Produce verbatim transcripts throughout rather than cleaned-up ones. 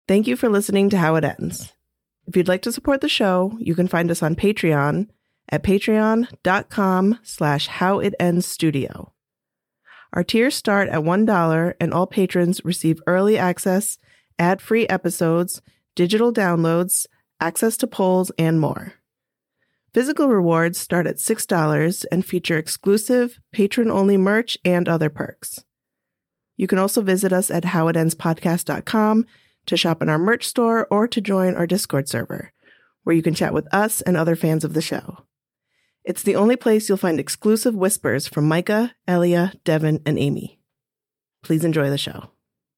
Thank you for listening to How It Ends. If you'd like to support the show, you can find us on Patreon at patreon.com slash howitendstudio. Our tiers start at one dollar, and all patrons receive early access, ad-free episodes, digital downloads, access to polls, and more. Physical rewards start at six dollars and feature exclusive, patron-only merch and other perks. You can also visit us at how it ends podcast dot com to shop in our merch store or to join our Discord server, where you can chat with us and other fans of the show. It's the only place you'll find exclusive whispers from Micah, Elia, Devin, and Amy. Please enjoy the show.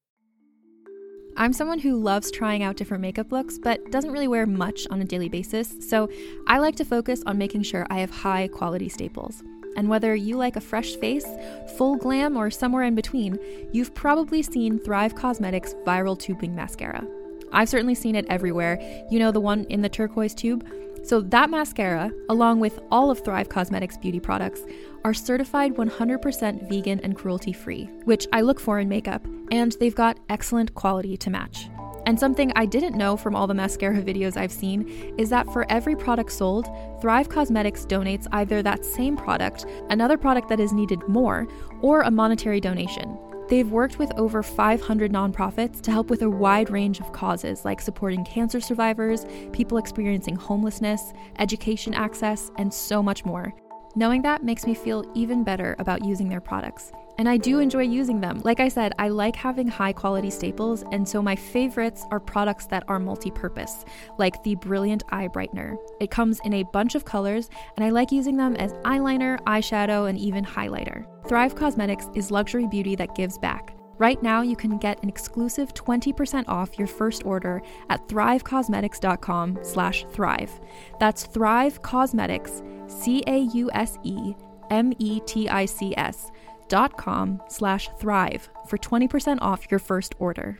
I'm someone who loves trying out different makeup looks, but doesn't really wear much on a daily basis, so I like to focus on making sure I have high quality staples. And whether you like a fresh face, full glam, or somewhere in between, you've probably seen Thrive Causemetics Viral Tubing Mascara. I've certainly seen it everywhere. You know, the one in the turquoise tube? So that mascara, along with all of Thrive Causemetics beauty products, are certified one hundred percent vegan and cruelty-free, which I look for in makeup, and they've got excellent quality to match. And something I didn't know from all the mascara videos I've seen is that for every product sold, Thrive Causemetics donates either that same product, another product that is needed more, or a monetary donation. They've worked with over five hundred nonprofits to help with a wide range of causes like supporting cancer survivors, people experiencing homelessness, education access, and so much more. Knowing that makes me feel even better about using their products. And I do enjoy using them. Like I said, I like having high quality staples, and so my favorites are products that are multi-purpose, like the Brilliant Eye Brightener. It comes in a bunch of colors, and I like using them as eyeliner, eyeshadow, and even highlighter. Thrive Causemetics is luxury beauty that gives back. Right now, you can get an exclusive twenty percent off your first order at thrive causemetics dot com slash thrive. That's Thrive Causemetics, C A U S E M E T I C S, dot com slash thrive for twenty percent off your first order.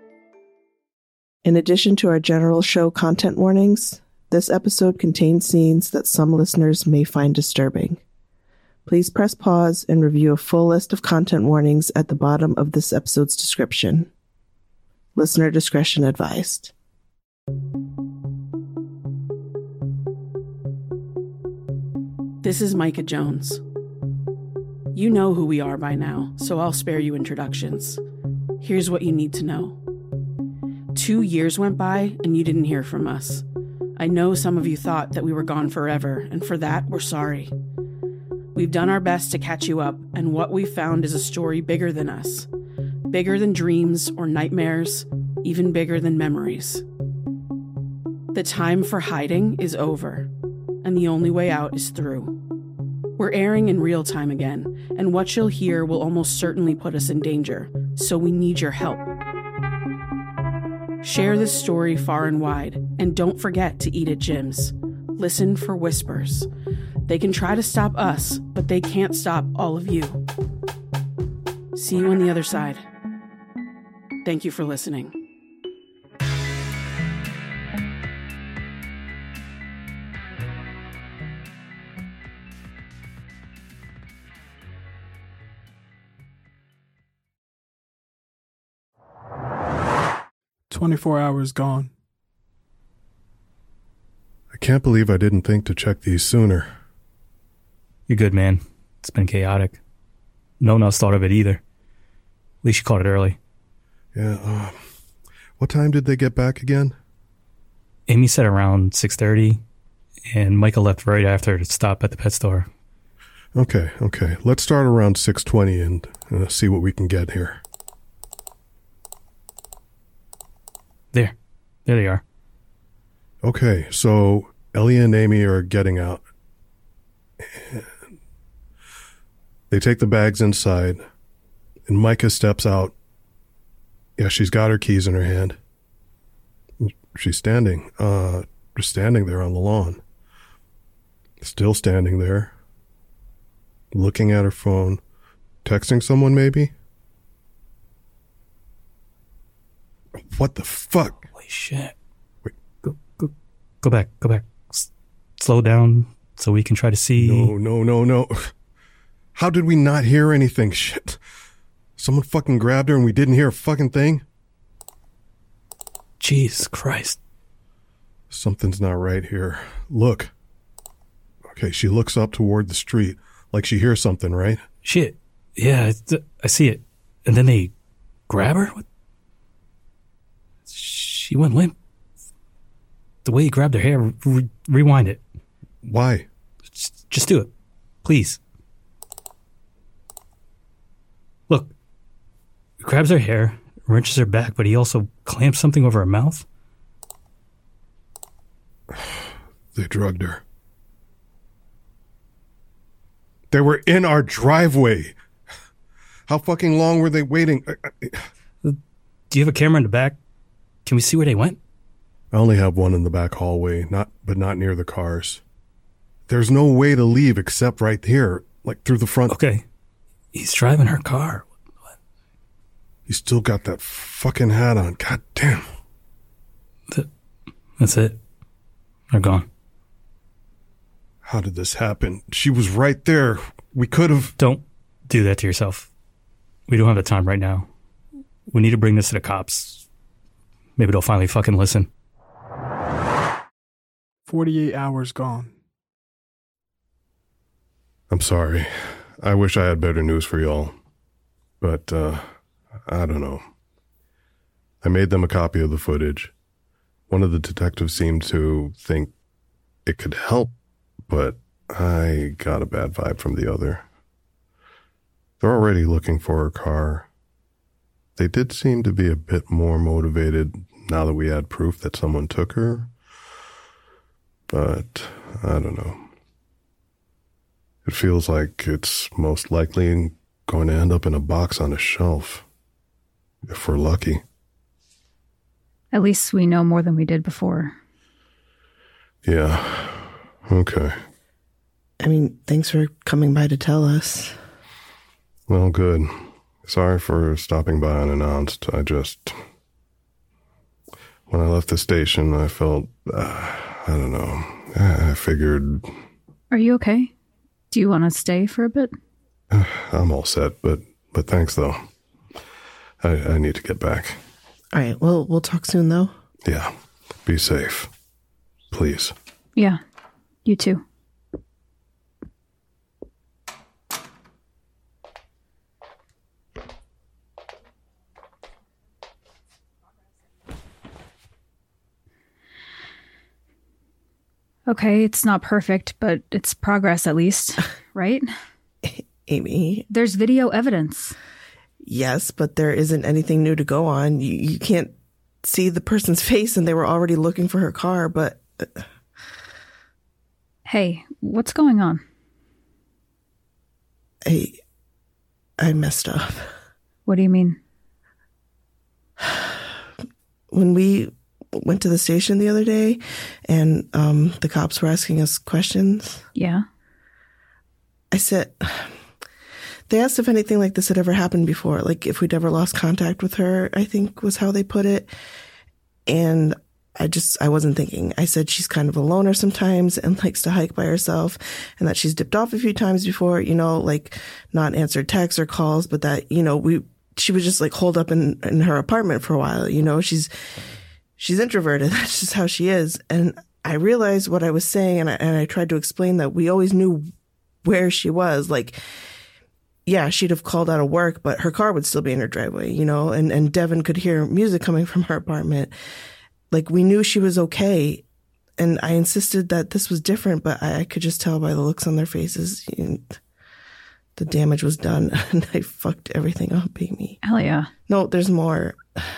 In addition to our general show content warnings, this episode contains scenes that some listeners may find disturbing. Please press pause and review a full list of content warnings at the bottom of this episode's description. Listener discretion advised. This is Micah Jones. You know who we are by now, so I'll spare you introductions. Here's what you need to know. Two years went by and you didn't hear from us. I know some of you thought that we were gone forever, and for that, we're sorry. We've done our best to catch you up, and what we've found is a story bigger than us. Bigger than dreams or nightmares, even bigger than memories. The time for hiding is over, and the only way out is through. We're airing in real time again, and what you'll hear will almost certainly put us in danger, so we need your help. Share this story far and wide, and don't forget to eat at gyms. Listen for whispers. They can try to stop us, but they can't stop all of you. See you on the other side. Thank you for listening. twenty-four hours gone. I can't believe I didn't think to check these sooner. You're good, man. It's been chaotic. No one else thought of it either. At least you caught it early. Yeah, uh, what time did they get back again? Amy said around six thirty, and Michael left right after to stop at the pet store. Okay, okay. Let's start around six twenty and uh, see what we can get here. There. There they are. Okay, so Ellie and Amy are getting out. They take the bags inside, and Micah steps out. Yeah, she's got her keys in her hand. She's standing, uh, just standing there on the lawn. Still standing there. Looking at her phone. Texting someone, maybe? What the fuck? Holy shit. Wait. Go, go, go back, go back. S- slow down so we can try to see. No, no, no, no. How did we not hear anything? Shit. Someone fucking grabbed her and we didn't hear a fucking thing? Jesus Christ. Something's not right here. Look. Okay, she looks up toward the street, like she hears something, right? Shit. Yeah, I, I see it. And then they grab her? What? She went limp. The way he grabbed her hair, re- rewind it. Why? Just, just do it. Please. Look. He grabs her hair, wrenches her back, but he also clamps something over her mouth. They drugged her. They were in our driveway. How fucking long were they waiting? Do you have a camera in the back? Can we see where they went? I only have one in the back hallway, not but not near the cars. There's no way to leave except right here, like through the front. Okay. He's driving her car. What? He's still got that fucking hat on. God damn. The, that's it. They're gone. How did this happen? She was right there. We could have... Don't do that to yourself. We don't have the time right now. We need to bring this to the cops. Maybe they'll finally fucking listen. forty-eight hours gone. I'm sorry. I wish I had better news for y'all. But, uh, I don't know. I made them a copy of the footage. One of the detectives seemed to think it could help, but I got a bad vibe from the other. They're already looking for her car. They did seem to be a bit more motivated now that we had proof that someone took her. But, I don't know. It feels like it's most likely going to end up in a box on a shelf. If we're lucky. At least we know more than we did before. Yeah. Okay. I mean, thanks for coming by to tell us. Well, good. Sorry for stopping by unannounced. I just... When I left the station, I felt... Uh, I don't know. I figured... Are you okay? Do you want to stay for a bit? Uh, I'm all set, but but thanks, though. I, I need to get back. All right, well, we'll talk soon, though. Yeah. Be safe. Please. Yeah. You too. Okay, it's not perfect, but it's progress at least, right? Amy. There's video evidence. Yes, but there isn't anything new to go on. You, you can't see the person's face and they were already looking for her car, but... Hey, what's going on? I... I messed up. What do you mean? When we went to the station the other day and um, the cops were asking us questions. Yeah? I said... They asked if anything like this had ever happened before, like if we'd ever lost contact with her, I think was how they put it. And I just, I wasn't thinking. I said she's kind of a loner sometimes and likes to hike by herself and that she's dipped off a few times before, you know, like not answered texts or calls, but that, you know, we, she would just like hold up in, in her apartment for a while. You know, she's, she's introverted. That's just how she is. And I realized what I was saying and I, and I tried to explain that we always knew where she was. Like, yeah, she'd have called out of work, but her car would still be in her driveway, you know, and, and Devin could hear music coming from her apartment. Like, we knew she was okay. And I insisted that this was different, but I, I could just tell by the looks on their faces. You know, the damage was done, and I fucked everything up, Amy. Alia. No, there's more.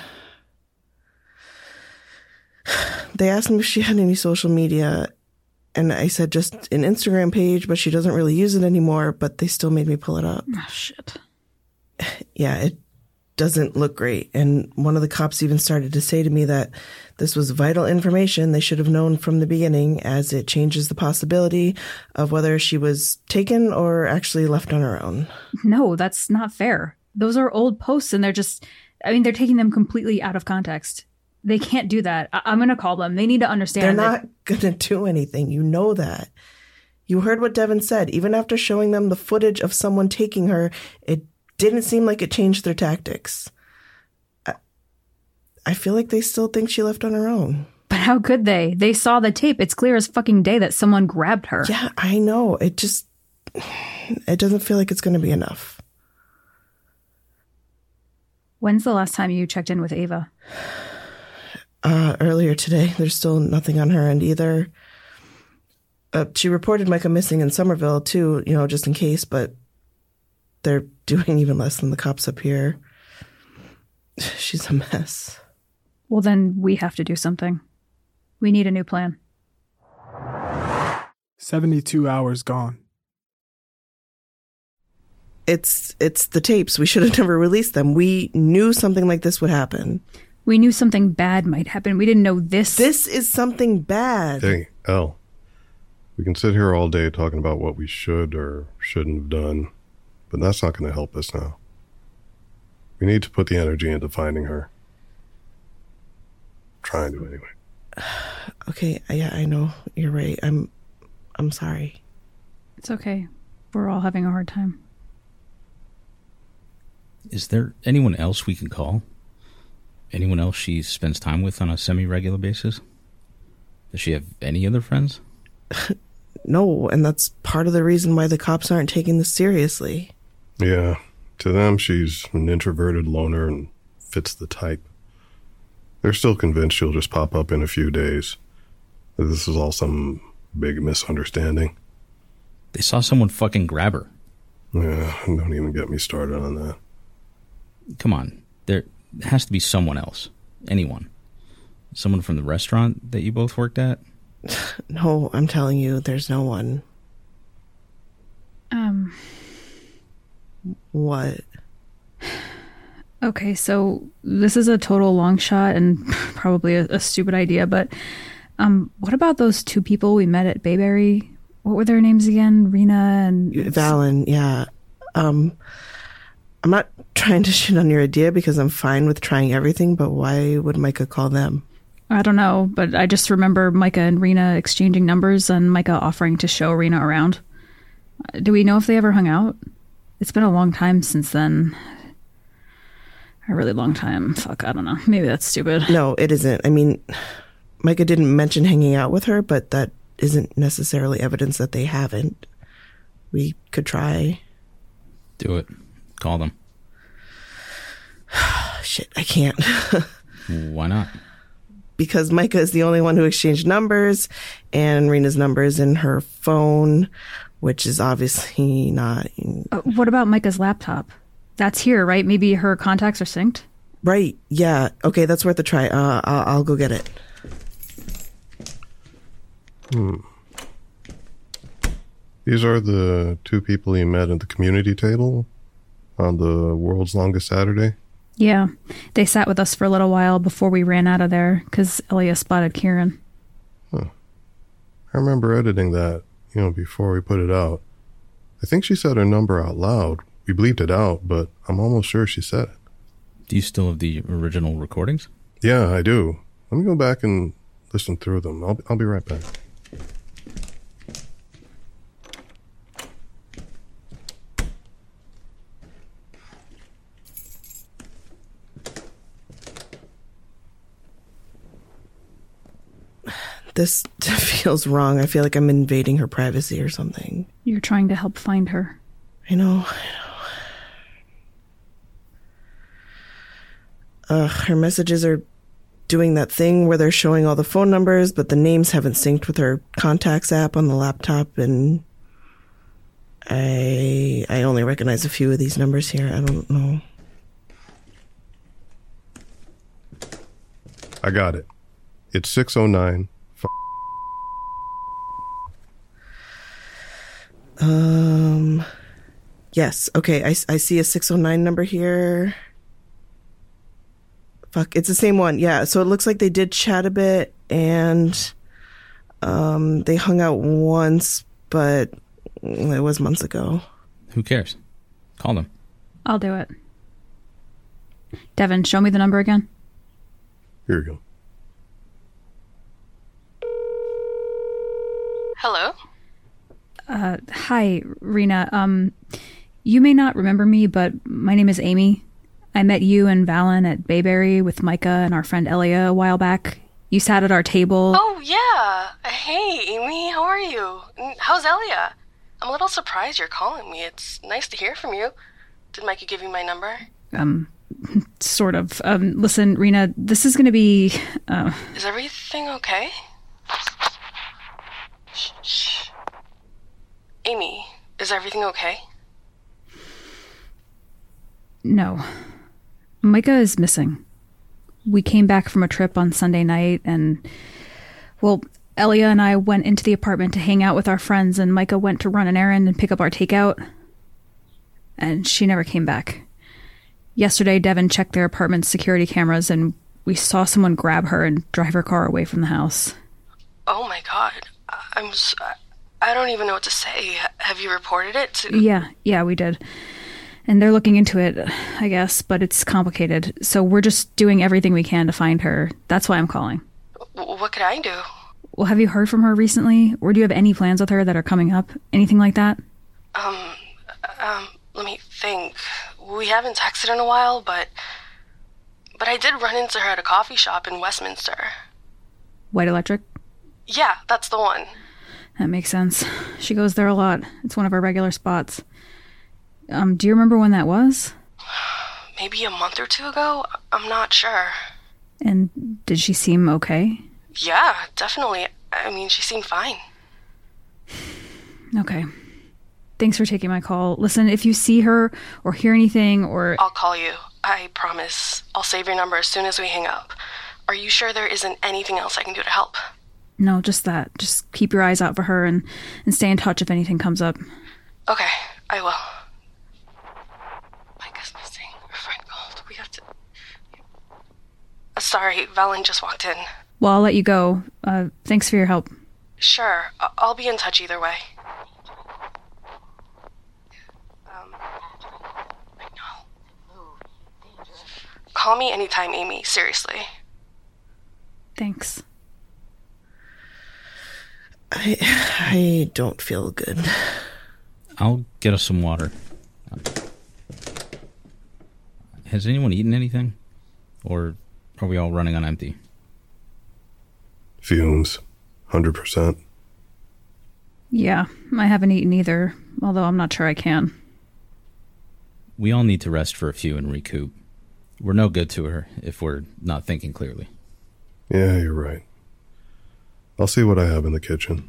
They asked me if she had any social media. And I said just an Instagram page, but she doesn't really use it anymore, but they still made me pull it up. Oh, shit. Yeah, it doesn't look great. And one of the cops even started to say to me that this was vital information they should have known from the beginning, as it changes the possibility of whether she was taken or actually left on her own. No, that's not fair. Those are old posts and they're just, I mean, they're taking them completely out of context. They can't do that. I- I'm going to call them. They need to understand. They're that- not going to do anything. You know that. You heard what Devin said. Even after showing them the footage of someone taking her, it didn't seem like it changed their tactics. I, I feel like they still think she left on her own. But how could they? They saw the tape. It's clear as fucking day that someone grabbed her. Yeah, I know. It just, it doesn't feel like it's going to be enough. When's the last time you checked in with Ava? Uh, earlier today. There's still nothing on her end either. Uh, she reported Micah missing in Somerville too, you know, just in case, but they're doing even less than the cops up here. She's a mess. Well, then we have to do something. We need a new plan. seventy-two hours gone. It's it's the tapes. We should have never released them. We knew something like this would happen. We knew something bad might happen. We didn't know this. This is something bad. Hey, Elle, we can sit here all day talking about what we should or shouldn't have done, but that's not going to help us now. We need to put the energy into finding her. Trying to, anyway. Okay, yeah, I know. You're right. I'm I'm sorry. It's okay. We're all having a hard time. Is there anyone else we can call? Anyone else she spends time with on a semi-regular basis? Does she have any other friends? No, and that's part of the reason why the cops aren't taking this seriously. Yeah, to them, she's an introverted loner and fits the type. They're still convinced she'll just pop up in a few days. That this is all some big misunderstanding. They saw someone fucking grab her. Yeah, don't even get me started on that. Come on, there has to be someone else. Anyone. Someone from the restaurant that you both worked at? No, I'm telling you, there's no one. Um. What? Okay, so this is a total long shot and probably a, a stupid idea, but um, what about those two people we met at Bayberry? What were their names again? Rena and... Valen, yeah. Um, I'm not trying to shit on your idea because I'm fine with trying everything, but why would Micah call them? I don't know, but I just remember Micah and Rena exchanging numbers and Micah offering to show Rena around. Do we know if they ever hung out? It's been a long time since then. A really long time. Fuck, I don't know. Maybe that's stupid. No, it isn't. I mean, Micah didn't mention hanging out with her, but that isn't necessarily evidence that they haven't. We could try. Do it. Call them. Shit, I can't. Why not? Because Micah is the only one who exchanged numbers, and Rena's number is in her phone, which is obviously not... Uh, what about Micah's laptop? That's here, right? Maybe her contacts are synced? Right, yeah. Okay, that's worth a try. Uh, I'll, I'll go get it. Hmm. These are the two people you met at the community table on the World's Longest Saturday? Yeah. They sat with us for a little while before we ran out of there, because Elia spotted Kieran. Huh. I remember editing that, you know, before we put it out. I think she said her number out loud. We bleeped it out, but I'm almost sure she said it. Do you still have the original recordings? Yeah, I do. Let me go back and listen through them. I'll, I'll be right back. This feels wrong. I feel like I'm invading her privacy or something. You're trying to help find her. I know. I know. Ugh, her messages are doing that thing where they're showing all the phone numbers, but the names haven't synced with her contacts app on the laptop, and I I only recognize a few of these numbers here. I don't know. I got it. It's six oh nine. Um, yes. Okay. I, I see a six oh nine number here. Fuck. It's the same one. Yeah. So it looks like they did chat a bit and, um, they hung out once, but it was months ago. Who cares? Call them. I'll do it. Devin, show me the number again. Here we go. Hello? Uh, hi, Rena. Um, you may not remember me, but my name is Amy. I met you and Valen at Bayberry with Micah and our friend Elia a while back. You sat at our table. Oh, yeah. Hey, Amy, how are you? How's Elia? I'm a little surprised you're calling me. It's nice to hear from you. Did Micah give you my number? Um, sort of. Um, listen, Rena, this is going to be... Uh... Is everything okay? Shh, shh. Amy, is everything okay? No. Micah is missing. We came back from a trip on Sunday night and, well, Elia and I went into the apartment to hang out with our friends, and Micah went to run an errand and pick up our takeout, and she never came back. Yesterday, Devin checked their apartment's security cameras, and we saw someone grab her and drive her car away from the house. Oh my god. I'm so, I don't even know what to say. Have you reported it to... Yeah, yeah, we did. And they're looking into it, I guess, but it's complicated. So we're just doing everything we can to find her. That's why I'm calling. W- what could I do? Well, have you heard from her recently? Or do you have any plans with her that are coming up? Anything like that? Um, um, let me think. We haven't texted in a while, but... But I did run into her at a coffee shop in Westminster. White Electric? Yeah, that's the one. That makes sense. She goes there a lot. It's one of her regular spots. Um, do you remember when that was? Maybe a month or two ago? I'm not sure. And did she seem okay? Yeah, definitely. I mean, she seemed fine. Okay. Thanks for taking my call. Listen, if you see her or hear anything or... I'll call you. I promise. I'll save your number as soon as we hang up. Are you sure there isn't anything else I can do to help? No, just that. Just keep your eyes out for her and, and stay in touch if anything comes up. Okay, I will. Micah's missing. Her friend called. We have to... Uh, sorry, Valen just walked in. Well, I'll let you go. Uh, thanks for your help. Sure. I- I'll be in touch either way. Um, I know. Call me anytime, Amy. Seriously. Thanks. I I don't feel good. I'll get us some water. Has anyone eaten anything? Or are we all running on empty? Fumes. one hundred percent. Yeah, I haven't eaten either, although I'm not sure I can. We all need to rest for a few and recoup. We're no good to her if we're not thinking clearly. Yeah, you're right. I'll see what I have in the kitchen.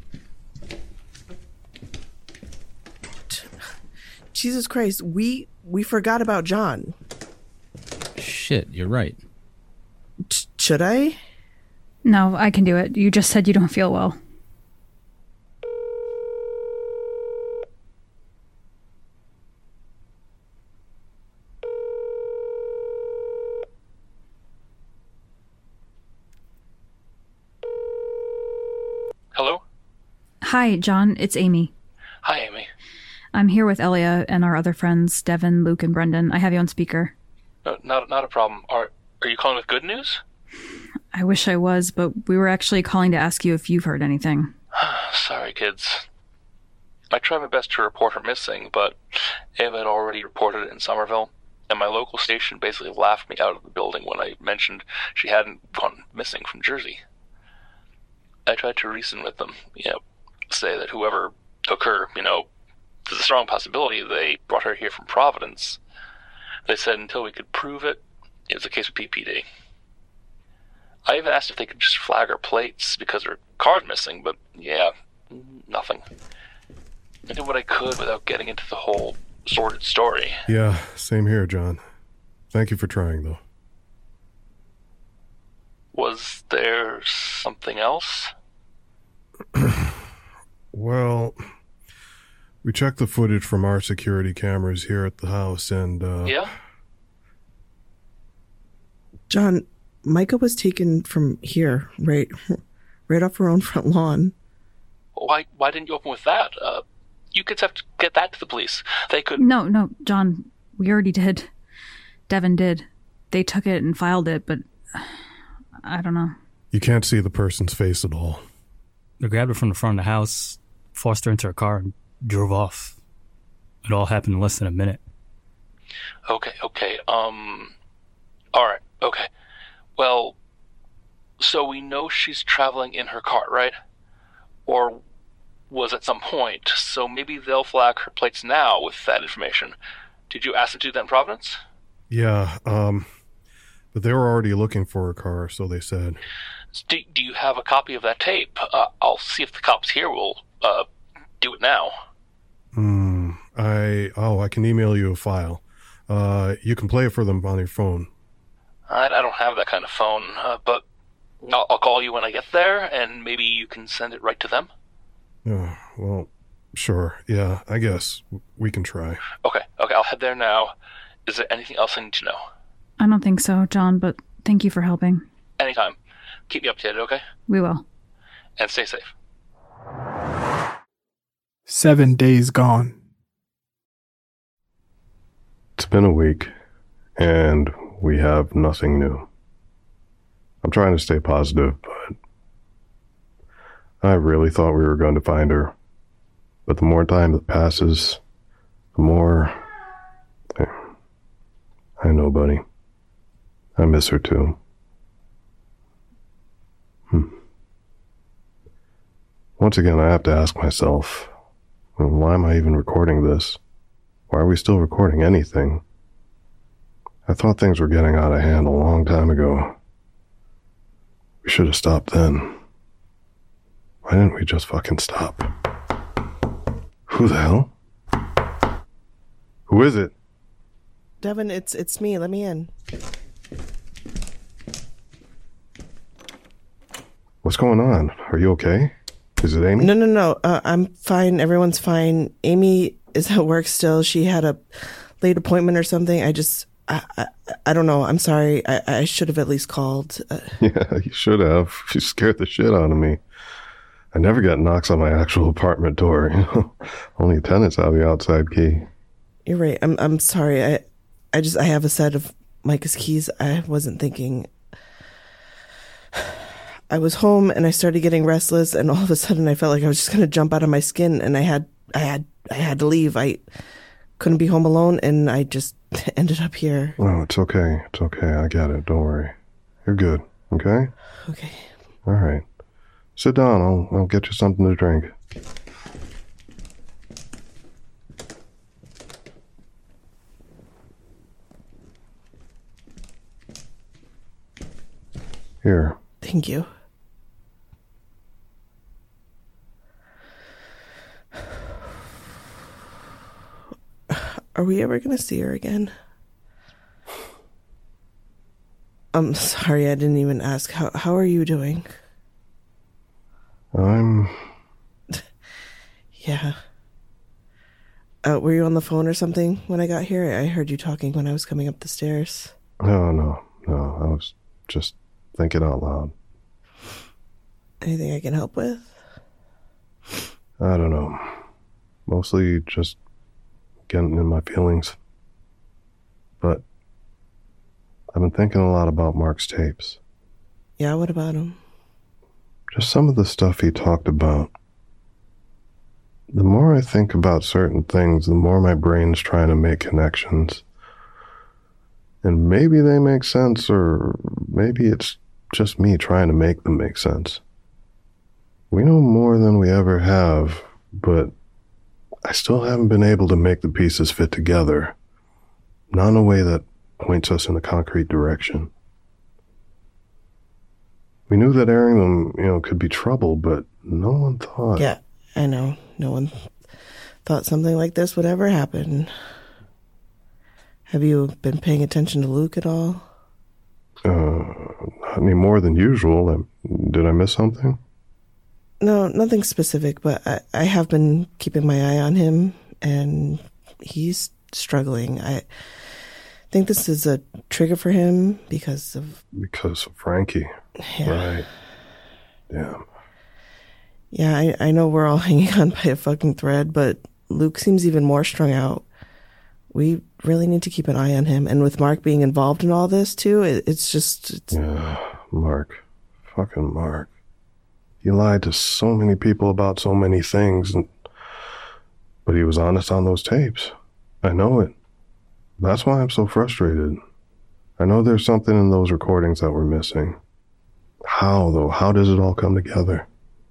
Jesus Christ, we we forgot about John. Shit, you're right. Ch- should I? No, I can do it. You just said you don't feel well. Hello? Hi, John. It's Amy. Hi, Amy. I'm here with Elia and our other friends, Devin, Luke, and Brendan. I have you on speaker. No, not not a problem. Are are you calling with good news? I wish I was, but we were actually calling to ask you if you've heard anything. Sorry, kids. I tried my best to report her missing, but Ava had already reported it in Somerville, and my local station basically laughed me out of the building when I mentioned she hadn't gone missing from Jersey. I tried to reason with them, you know, say that whoever took her, you know, there's a strong possibility they brought her here from Providence. They said until we could prove it, it was a case of P P D. I even asked if they could just flag her plates because her car's missing, but yeah, nothing. I did what I could without getting into the whole sordid story. Yeah, same here, John. Thank you for trying, though. Was there something else? Well, we checked the footage from our security cameras here at the house, and, uh... Yeah? John, Micah was taken from here, right, right off her own front lawn. Why Why didn't you open with that? Uh, you kids have to get that to the police. They could... No, no, John, we already did. Devin did. They took it and filed it, but I don't know. You can't see the person's face at all. They grabbed her from the front of the house, forced her into her car, and drove off. It all happened in less than a minute. Okay, okay, um... Alright, okay. Well, so we know she's traveling in her car, right? Or was at some point, so maybe they'll flag her plates now with that information. Did you ask them to do that in Providence? Yeah, um, but they were already looking for her car, so they said. Do, do you have a copy of that tape? Uh, I'll see if the cops here will, uh, do it now. Hmm, I, oh, I can email you a file. Uh, you can play it for them on your phone. I, I don't have that kind of phone, uh, but I'll, I'll call you when I get there, and maybe you can send it right to them? Oh, well, sure, yeah, I guess. We can try. Okay, okay, I'll head there now. Is there anything else I need to know? I don't think so, John, but thank you for helping. Anytime. Keep me updated, okay? We will. And stay safe. Seven days gone. It's been a week, and we have nothing new. I'm trying to stay positive, but I really thought we were going to find her. But the more time that passes, the more... I know, buddy. I miss her too. Hmm. Once again, I have to ask myself, why am I even recording this? Why are we still recording anything? I thought things were getting out of hand a long time ago. We should have stopped then. Why didn't we just fucking stop? Who the hell? Who is it? Devin, it's it's me. Let me in. What's going on? Are you okay? Is it Amy? No, no, no. Uh, I'm fine. Everyone's fine. Amy is at work still. She had a late appointment or something. I just, I, I, I don't know. I'm sorry. I, I should have at least called. Uh, yeah, you should have. You scared the shit out of me. I never get knocks on my actual apartment door. You know, only tenants have the outside key. You're right. I'm, I'm sorry. I, I just, I have a set of Micah's keys. I wasn't thinking. I was home and I started getting restless, and all of a sudden I felt like I was just going to jump out of my skin, and I had, I had, I had to leave. I couldn't be home alone, and I just ended up here. Oh, it's okay. It's okay. I get it. Don't worry. You're good. Okay? Okay. All right. Sit down. I'll, I'll get you something to drink. Here. Thank you. Are we ever going to see her again? I'm sorry, I didn't even ask. How how are you doing? I'm... yeah. Uh, were you on the phone or something when I got here? I heard you talking when I was coming up the stairs. No, no, no. I was just thinking out loud. Anything I can help with? I don't know. Mostly just getting in my feelings. But I've been thinking a lot about Mark's tapes. Yeah, what about him? Just some of the stuff he talked about. The more I think about certain things, the more my brain's trying to make connections. And maybe they make sense, or maybe it's just me trying to make them make sense. We know more than we ever have, but I still haven't been able to make the pieces fit together. Not in a way that points us in a concrete direction. We knew that airing them, you know, could be trouble, but no one thought... Yeah, I know. No one thought something like this would ever happen. Have you been paying attention to Luke at all? Uh, not any more than usual. I, did I miss something? No, nothing specific, but I, I have been keeping my eye on him, and he's struggling. I think this is a trigger for him because of... Because of Frankie. Yeah. Right. Damn. Yeah, I, I know we're all hanging on by a fucking thread, but Luke seems even more strung out. We really need to keep an eye on him. And with Mark being involved in all this, too, it, it's just... It's... Yeah, Mark. Fucking Mark. He lied to so many people about so many things, and... but he was honest on those tapes. I know it. That's why I'm so frustrated. I know there's something in those recordings that we're missing. How, though? How does it all come together?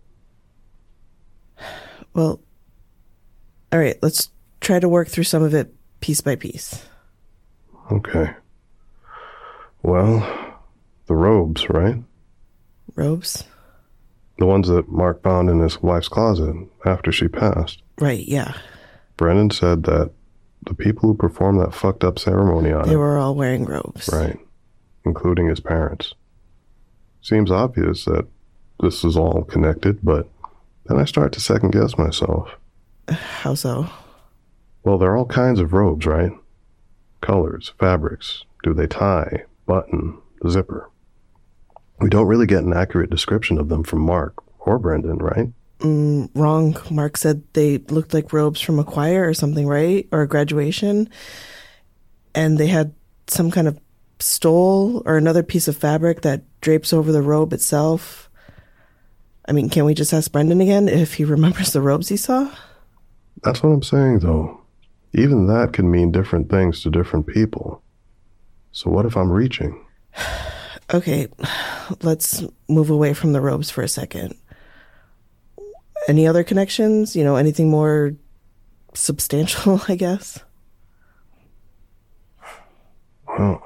Well, all right, let's try to work through some of it piece by piece. Okay. Well, the robes, right? Robes? The ones that Mark found in his wife's closet after she passed. Right, yeah. Brendan said that the people who performed that fucked up ceremony on him... They were all wearing robes. Right. Including his parents. Seems obvious that this is all connected, but then I start to second guess myself. How so? Well, there are all kinds of robes, right? Colors, fabrics. Do they tie, button, zipper? We don't really get an accurate description of them from Mark or Brendan, right? Mm, wrong. Mark said they looked like robes from a choir or something, right? Or a graduation. And they had some kind of stole or another piece of fabric that drapes over the robe itself. I mean, can we just ask Brendan again if he remembers the robes he saw? That's what I'm saying, though. Even that can mean different things to different people. So what if I'm reaching? Okay, let's move away from the robes for a second. Any other connections? You know, anything more substantial, I guess? Well,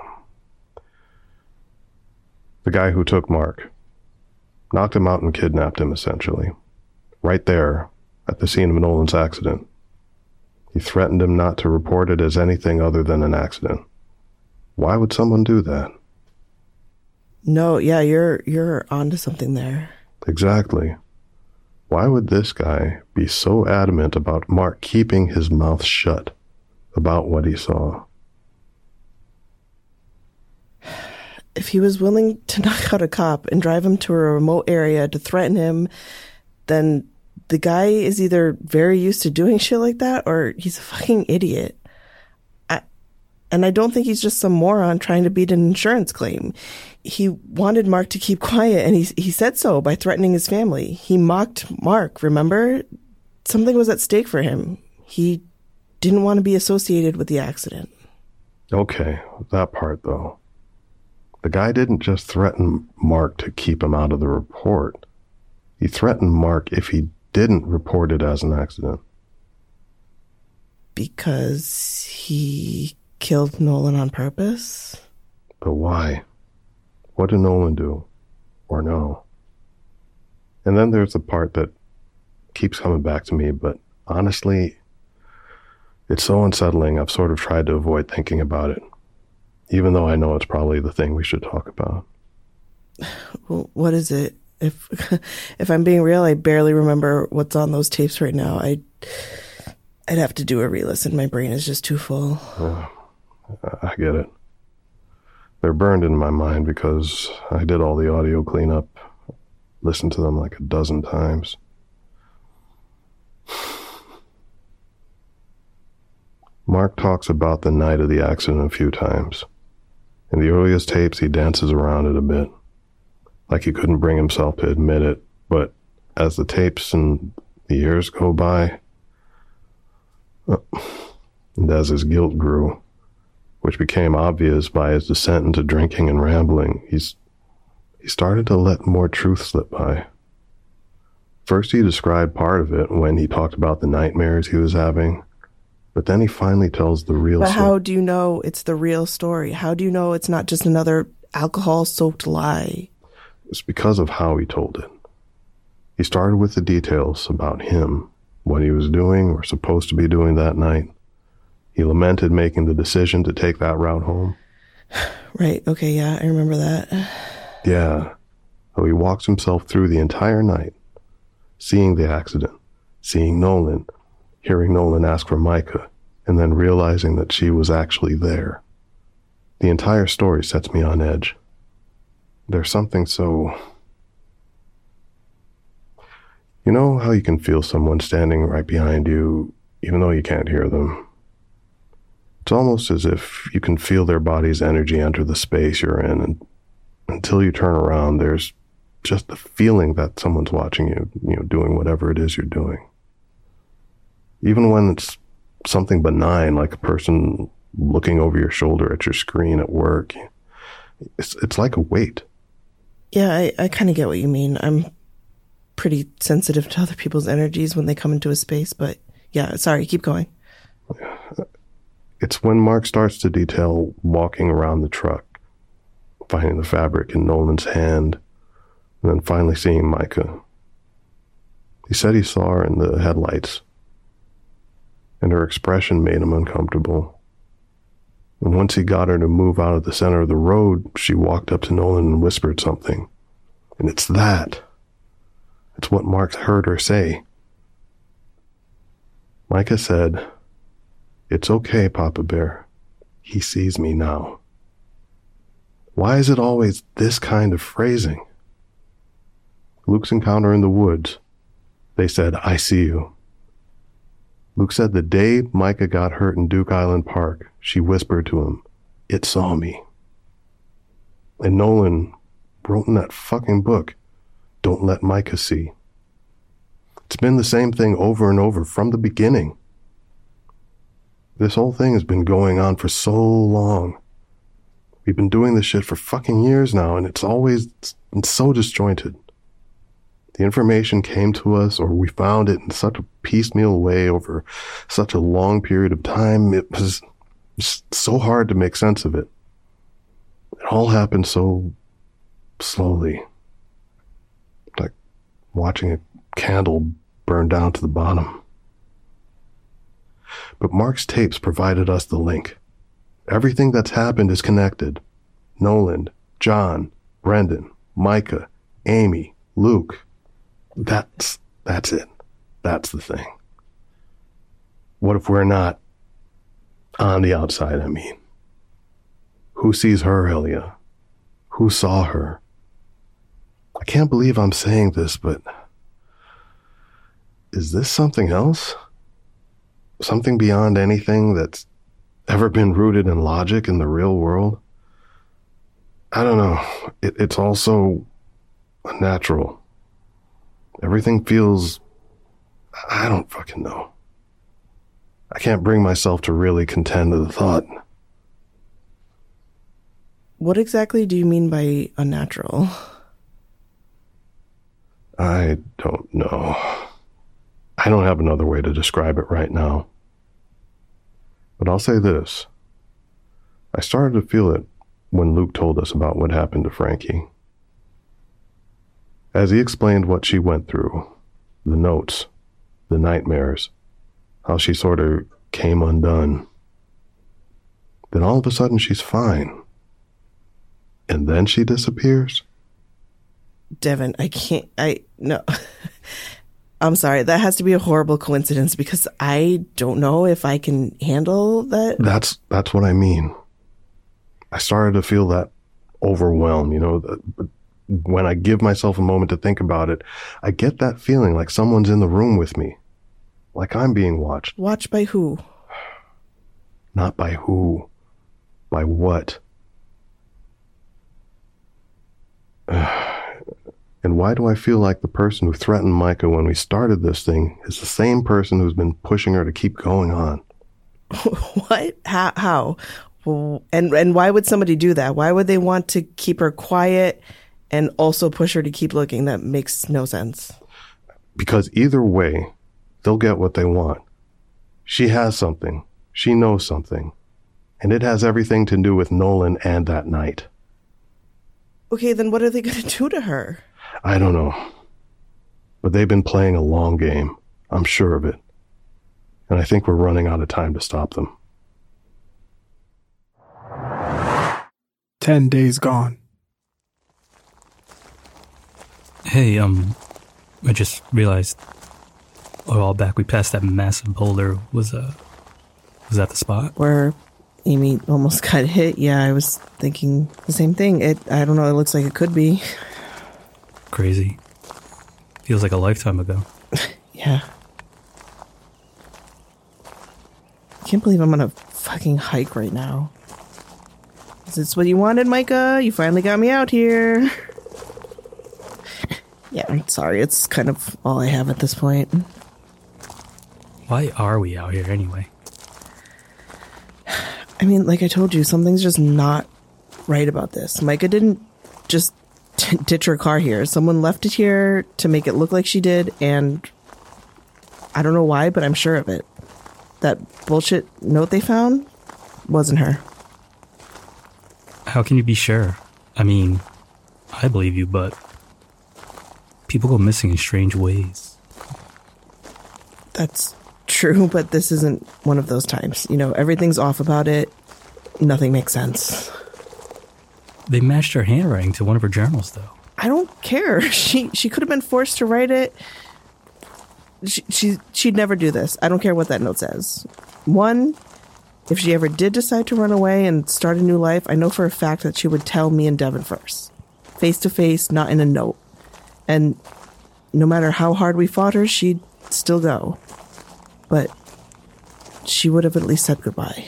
the guy who took Mark, knocked him out and kidnapped him, essentially. Right there, at the scene of Nolan's accident. He threatened him not to report it as anything other than an accident. Why would someone do that? No, yeah, you're you're onto something there. Exactly. Why would this guy be so adamant about Mark keeping his mouth shut about what he saw? If he was willing to knock out a cop and drive him to a remote area to threaten him, then the guy is either very used to doing shit like that or he's a fucking idiot. I, and I don't think he's just some moron trying to beat an insurance claim. He wanted Mark to keep quiet, and he he said so by threatening his family. He mocked Mark, remember? Something was at stake for him. He didn't want to be associated with the accident. Okay, that part, though. The guy didn't just threaten Mark to keep him out of the report. He threatened Mark if he didn't report it as an accident. Because he killed Nolan on purpose? But why? What did Nolan do? Or no? And then there's the part that keeps coming back to me, but honestly, it's so unsettling I've sort of tried to avoid thinking about it, even though I know it's probably the thing we should talk about. Well, what is it? If if I'm being real, I barely remember what's on those tapes right now. I, I'd have to do a re-listen. My brain is just too full. Yeah, I get it. They're burned in my mind because I did all the audio cleanup, listened to them like a dozen times. Mark talks about the night of the accident a few times. In the earliest tapes, he dances around it a bit, like he couldn't bring himself to admit it, but as the tapes and the years go by, and as his guilt grew, which became obvious by his descent into drinking and rambling, he's he started to let more truth slip by. First, he described part of it when he talked about the nightmares he was having, but then he finally tells the real story. But so- how do you know it's the real story? How do you know it's not just another alcohol-soaked lie? It's because of how he told it. He started with the details about him, what he was doing or supposed to be doing that night. He lamented making the decision to take that route home. Right, okay, yeah, I remember that. Yeah, so he walks himself through the entire night, seeing the accident, seeing Nolan, hearing Nolan ask for Micah, and then realizing that she was actually there. The entire story sets me on edge. There's something so... You know how you can feel someone standing right behind you, even though you can't hear them? It's almost as if you can feel their body's energy enter the space you're in, and until you turn around, there's just the feeling that someone's watching you, you know, doing whatever it is you're doing. Even when it's something benign, like a person looking over your shoulder at your screen at work, It's, it's like a weight. Yeah, I, I kind of get what you mean. I'm pretty sensitive to other people's energies when they come into a space, but yeah, sorry, keep going. It's when Mark starts to detail walking around the truck, finding the fabric in Nolan's hand, and then finally seeing Micah. He said he saw her in the headlights, and her expression made him uncomfortable. And once he got her to move out of the center of the road, she walked up to Nolan and whispered something. And it's that. It's what Mark heard her say. Micah said, "It's okay, Papa Bear. He sees me now." Why is it always this kind of phrasing? Luke's encounter in the woods, they said, "I see you." Luke said the day Micah got hurt in Duke Island Park, she whispered to him, "It saw me." And Nolan wrote in that fucking book, "Don't let Micah see." It's been the same thing over and over from the beginning. This whole thing has been going on for so long. We've been doing this shit for fucking years now, and it's always been so disjointed. The information came to us, or we found it in such a piecemeal way over such a long period of time. It was just so hard to make sense of it. It all happened so slowly. Like watching a candle burn down to the bottom. But Mark's tapes provided us the link. Everything that's happened is connected. Nolan, John, Brendan, Micah, Amy, Luke. That's, that's it. That's the thing. What if we're not on the outside, I mean? Who sees her, Elia? Who saw her? I can't believe I'm saying this, but is this something else? Something beyond anything that's ever been rooted in logic in the real world? I don't know. It, it's also unnatural. Everything feels... I don't fucking know. I can't bring myself to really contend with the thought. What exactly do you mean by unnatural? I don't know. I don't have another way to describe it right now. But I'll say this. I started to feel it when Luke told us about what happened to Frankie. As he explained what she went through, the notes, the nightmares, how she sort of came undone. Then all of a sudden she's fine. And then she disappears. Devin, I can't, I, no. I'm sorry. That has to be a horrible coincidence because I don't know if I can handle that. That's, that's what I mean. I started to feel that overwhelm, you know, the, when I give myself a moment to think about it, I get that feeling like someone's in the room with me. Like I'm being watched. Watched by who? Not by who. By what? And why do I feel like the person who threatened Micah when we started this thing is the same person who's been pushing her to keep going on? What? How? How? And, and why would somebody do that? Why would they want to keep her quiet and also push her to keep looking? That makes no sense. Because either way, they'll get what they want. She has something. She knows something. And it has everything to do with Nolan and that night. Okay, then what are they going to do to her? I don't know. But they've been playing a long game. I'm sure of it. And I think we're running out of time to stop them. Ten days gone. Hey, um, I just realized a while back we passed that massive boulder. Was, uh, was that the spot? Where Amy almost got hit? Yeah, I was thinking the same thing. It, I don't know, it looks like it could be. Crazy. Feels like a lifetime ago. Yeah. I can't believe I'm on a fucking hike right now. Is this what you wanted, Micah? You finally got me out here. Yeah, I'm sorry. It's kind of all I have at this point. Why are we out here anyway? I mean, like I told you, something's just not right about this. Micah didn't just t- ditch her car here. Someone left it here to make it look like she did, and I don't know why, but I'm sure of it. That bullshit note they found wasn't her. How can you be sure? I mean, I believe you, but people go missing in strange ways. That's true, but this isn't one of those times. You know, everything's off about it. Nothing makes sense. They matched her handwriting to one of her journals, though. I don't care. She she could have been forced to write it. She, she, she'd never do this. I don't care what that note says. One, if she ever did decide to run away and start a new life, I know for a fact that she would tell me and Devin first. Face to face, not in a note. And no matter how hard we fought her, she'd still go. But she would have at least said goodbye.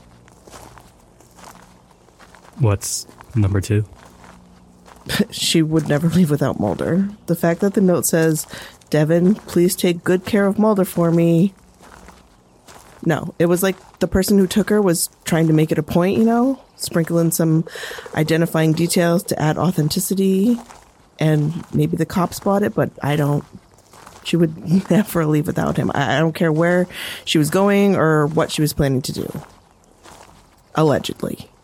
What's number two? She would never leave without Mulder. The fact that the note says, Devin, please take good care of Mulder for me. No, it was like the person who took her was trying to make it a point, you know? Sprinkle in some identifying details to add authenticity. And maybe the cops bought it, but I don't. She would never leave without him. I, I don't care where she was going or what she was planning to do. Allegedly.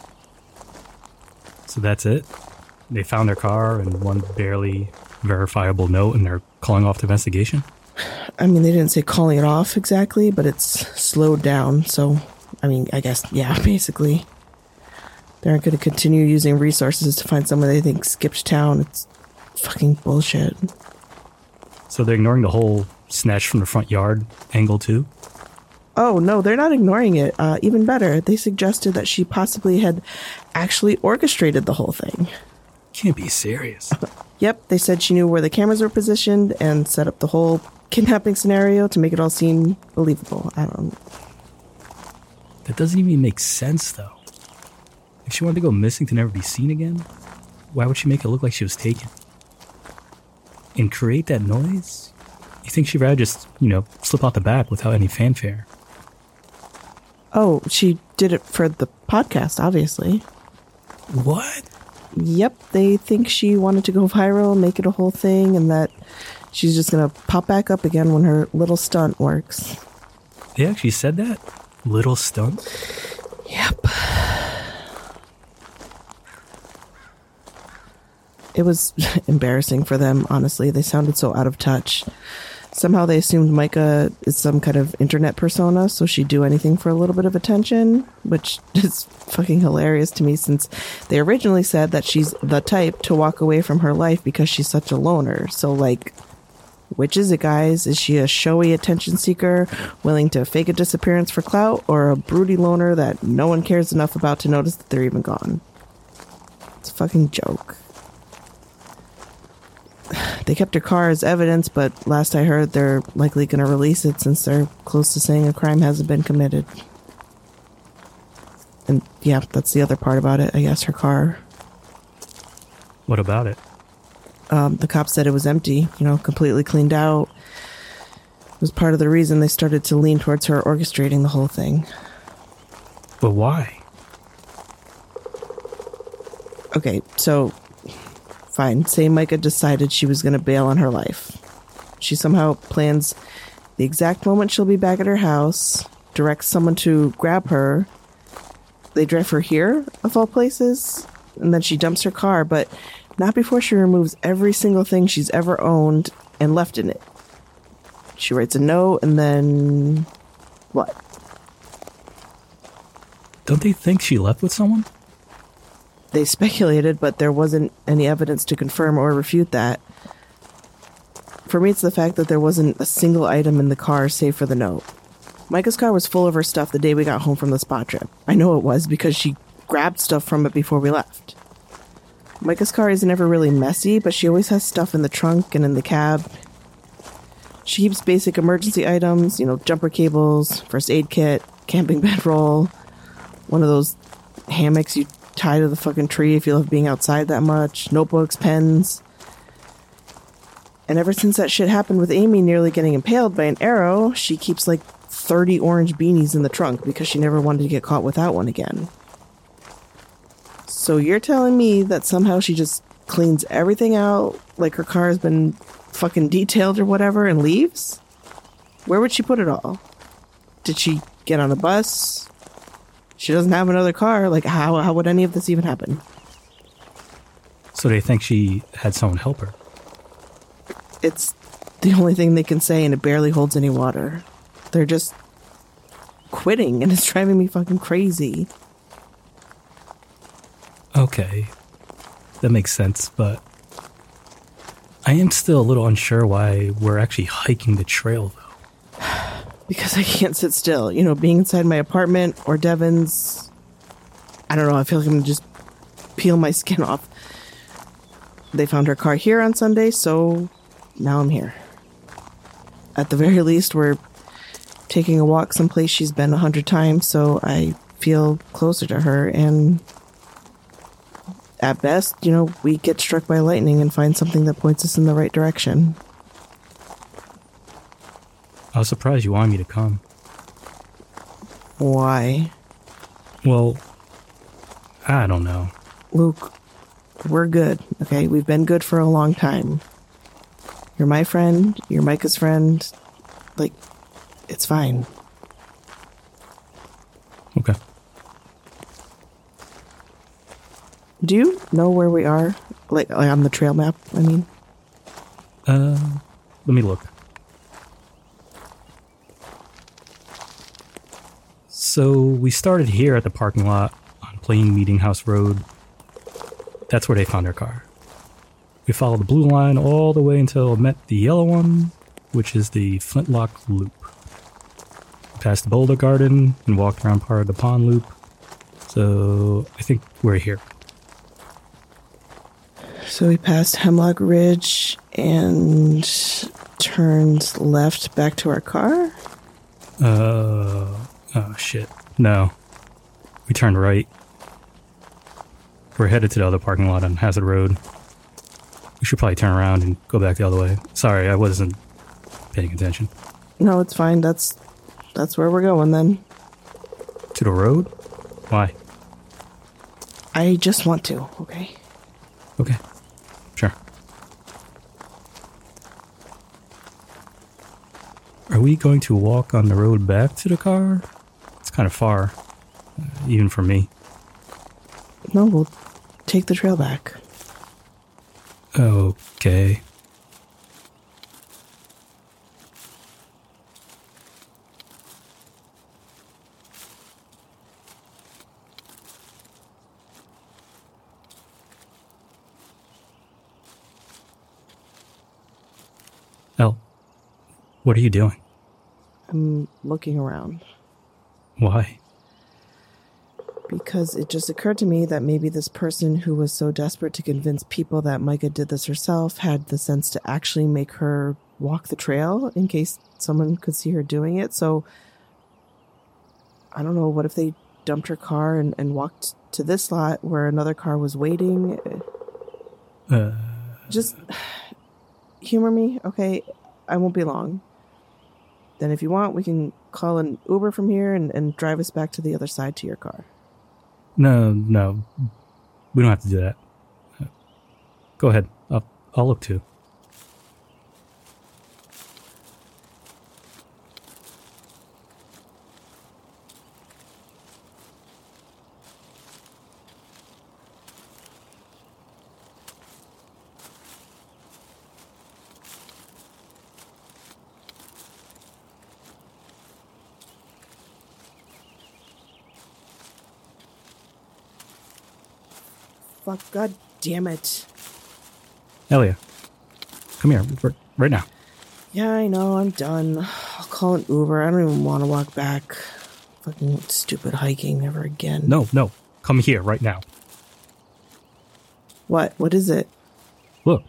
So that's it? They found her car and one barely verifiable note and they're calling off the investigation? I mean, they didn't say calling it off exactly, but it's slowed down. So, I mean, I guess, yeah, basically. They aren't going to continue using resources to find someone they think skipped town. It's fucking bullshit. So they're ignoring the whole snatch from the front yard angle too? Oh, no, they're not ignoring it. Uh, even better, they suggested that she possibly had actually orchestrated the whole thing. Can't be serious. Yep, they said she knew where the cameras were positioned and set up the whole kidnapping scenario to make it all seem believable. I don't know. That doesn't even make sense, though. If she wanted to go missing to never be seen again, why would she make it look like she was taken? And create that noise? You think she'd rather just, you know, slip out the back without any fanfare? Oh, she did it for the podcast, obviously. What? Yep, they think she wanted to go viral, make it a whole thing, and that she's just going to pop back up again when her little stunt works. They actually said that? Little stunt? Yep. It was embarrassing for them, honestly. They sounded so out of touch. Somehow they assumed Micah is some kind of internet persona, so she'd do anything for a little bit of attention, which is fucking hilarious to me since they originally said that she's the type to walk away from her life because she's such a loner. So, like, which is it, guys? Is she a showy attention seeker willing to fake a disappearance for clout, or a broody loner that no one cares enough about to notice that they're even gone? It's a fucking joke. They kept her car as evidence, but last I heard, they're likely going to release it since they're close to saying a crime hasn't been committed. And yeah, that's the other part about it, I guess, her car. What about it? Um, the cops said it was empty, you know, completely cleaned out. It was part of the reason they started to lean towards her orchestrating the whole thing. But why? Okay, so... Fine, say Micah decided she was going to bail on her life. She somehow plans the exact moment she'll be back at her house, directs someone to grab her. They drive her here, of all places, and then she dumps her car, but not before she removes every single thing she's ever owned and left in it. She writes a note, and then... what? Don't they think she left with someone? They speculated, but there wasn't any evidence to confirm or refute that. For me, it's the fact that there wasn't a single item in the car save for the note. Micah's car was full of her stuff the day we got home from the spa trip. I know it was because she grabbed stuff from it before we left. Micah's car isn't ever really messy, but she always has stuff in the trunk and in the cab. She keeps basic emergency items, you know, jumper cables, first aid kit, camping bedroll, one of those hammocks you tie to the fucking tree if you love being outside that much, notebooks, pens. And ever since that shit happened with Amy nearly getting impaled by an arrow, she keeps like thirty orange beanies in the trunk because she never wanted to get caught without one again. So you're telling me that somehow she just cleans everything out, like her car has been fucking detailed or whatever, and leaves? Where would she put it all? Did she get on a bus? She doesn't have another car. Like, how, how would any of this even happen? So they think she had someone help her? It's the only thing they can say, and it barely holds any water. They're just quitting, and it's driving me fucking crazy. Okay. That makes sense, but I am still a little unsure why we're actually hiking the trail, though. Because I can't sit still. You know, being inside my apartment or Devin's, I don't know, I feel like I'm going to just peel my skin off. They found her car here on Sunday, so now I'm here. At the very least, we're taking a walk someplace she's been a hundred times, so I feel closer to her, and at best, you know, we get struck by lightning and find something that points us in the right direction. I was surprised you wanted me to come. Why? Well, I don't know. Luke, we're good, okay? We've been good for a long time. You're my friend, you're Micah's friend. Like, it's fine. Okay. Do you know where we are? Like, like on the trail map, I mean? Uh, let me look. So we started here at the parking lot on Plain Meeting House Road. That's where they found our car. We followed the blue line all the way until it met the yellow one, which is the Flintlock Loop. We passed the Boulder Garden and walked around part of the pond loop. So I think we're here. So we passed Hemlock Ridge and turned left back to our car? Uh... Oh, shit. No. We turned right. We're headed to the other parking lot on Hazard Road. We should probably turn around and go back the other way. Sorry, I wasn't paying attention. No, it's fine. That's that's where we're going then. To the road? Why? I just want to, okay? Okay. Sure. Are we going to walk on the road back to the car? It's kind of far, uh, even for me. No, we'll take the trail back. Okay. Elle, what are you doing? I'm looking around. Why? Because it just occurred to me that maybe this person who was so desperate to convince people that Micah did this herself had the sense to actually make her walk the trail in case someone could see her doing it. So, I don't know, what if they dumped her car and, and walked to this lot where another car was waiting? Uh... Just humor me, okay? I won't be long. Then if you want, we can call an Uber from here and, and drive us back to the other side to your car. No, no. We don't have to do that. Uh, go ahead. I'll, I'll look too. Fuck, god damn it. Elia, come here, right, right now. Yeah, I know, I'm done. I'll call an Uber. I don't even want to walk back. Fucking stupid hiking, never again. No, no, come here right now. What? What is it? Look.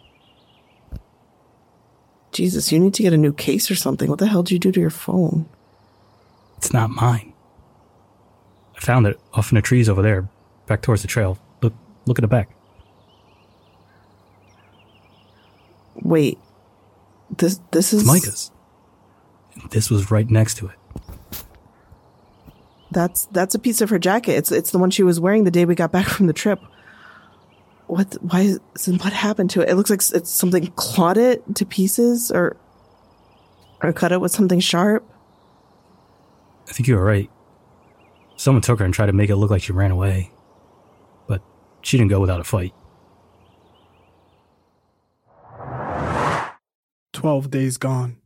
Jesus, you need to get a new case or something. What the hell did you do to your phone? It's not mine. I found it off in the trees over there, back towards the trail. Look, look at the back. Wait. This this is... It's Micah's. And this was right next to it. That's that's a piece of her jacket. It's it's the one she was wearing the day we got back from the trip. What? Why? What happened to it? It looks like it's something clawed it to pieces, or or cut it with something sharp. I think you were right. Someone took her and tried to make it look like she ran away. But she didn't go without a fight. Twelve days gone.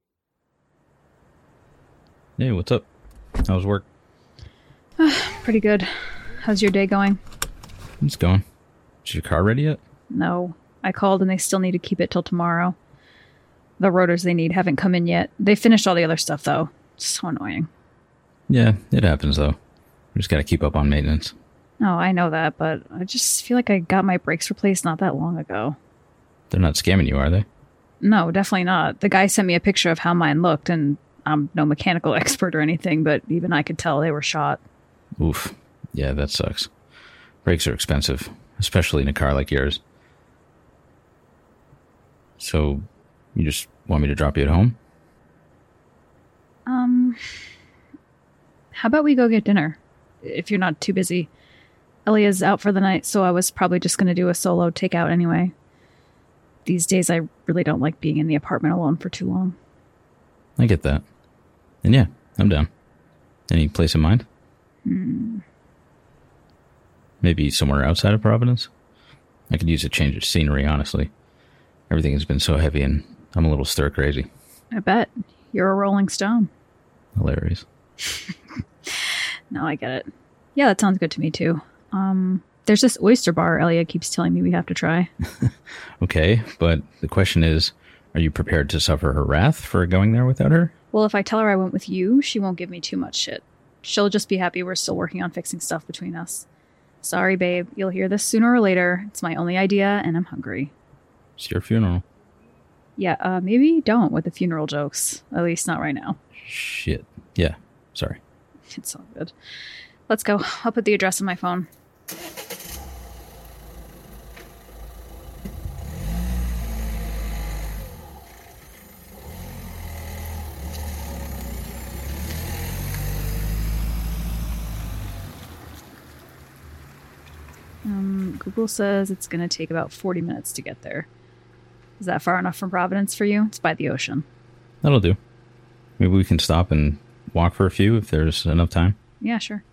Hey, what's up? How's work? Pretty good. How's your day going? It's going. Is your car ready yet? No. I called and they still need to keep it till tomorrow. The rotors they need haven't come in yet. They finished all the other stuff, though. It's so annoying. Yeah, it happens, though. We just gotta keep up on maintenance. Oh, I know that, but I just feel like I got my brakes replaced not that long ago. They're not scamming you, are they? No, definitely not. The guy sent me a picture of how mine looked, and I'm no mechanical expert or anything, but even I could tell they were shot. Oof. Yeah, that sucks. Brakes are expensive, especially in a car like yours. So, you just want me to drop you at home? Um, how about we go get dinner, if you're not too busy? Elia's out for the night, so I was probably just going to do a solo takeout anyway. These days, I really don't like being in the apartment alone for too long. I get that. And yeah, I'm down. Any place in mind? Hmm. Maybe somewhere outside of Providence? I could use a change of scenery, honestly. Everything has been so heavy and I'm a little stir crazy. I bet. You're a rolling stone. Hilarious. No, I get it. Yeah, that sounds good to me too. Um, there's this oyster bar Elia keeps telling me we have to try. Okay, but the question is, are you prepared to suffer her wrath for going there without her? Well, if I tell her I went with you, she won't give me too much shit. She'll just be happy we're still working on fixing stuff between us. Sorry, babe. You'll hear this sooner or later. It's my only idea, and I'm hungry. It's your funeral. Yeah, uh, maybe don't with the funeral jokes. At least not right now. Shit. Yeah, sorry. It's all good. Let's go. I'll put the address on my phone. Um, Google says it's going to take about forty minutes to get there. Is that far enough from Providence for you? It's by the ocean. That'll do. Maybe we can stop and walk for a few if there's enough time. Yeah, sure.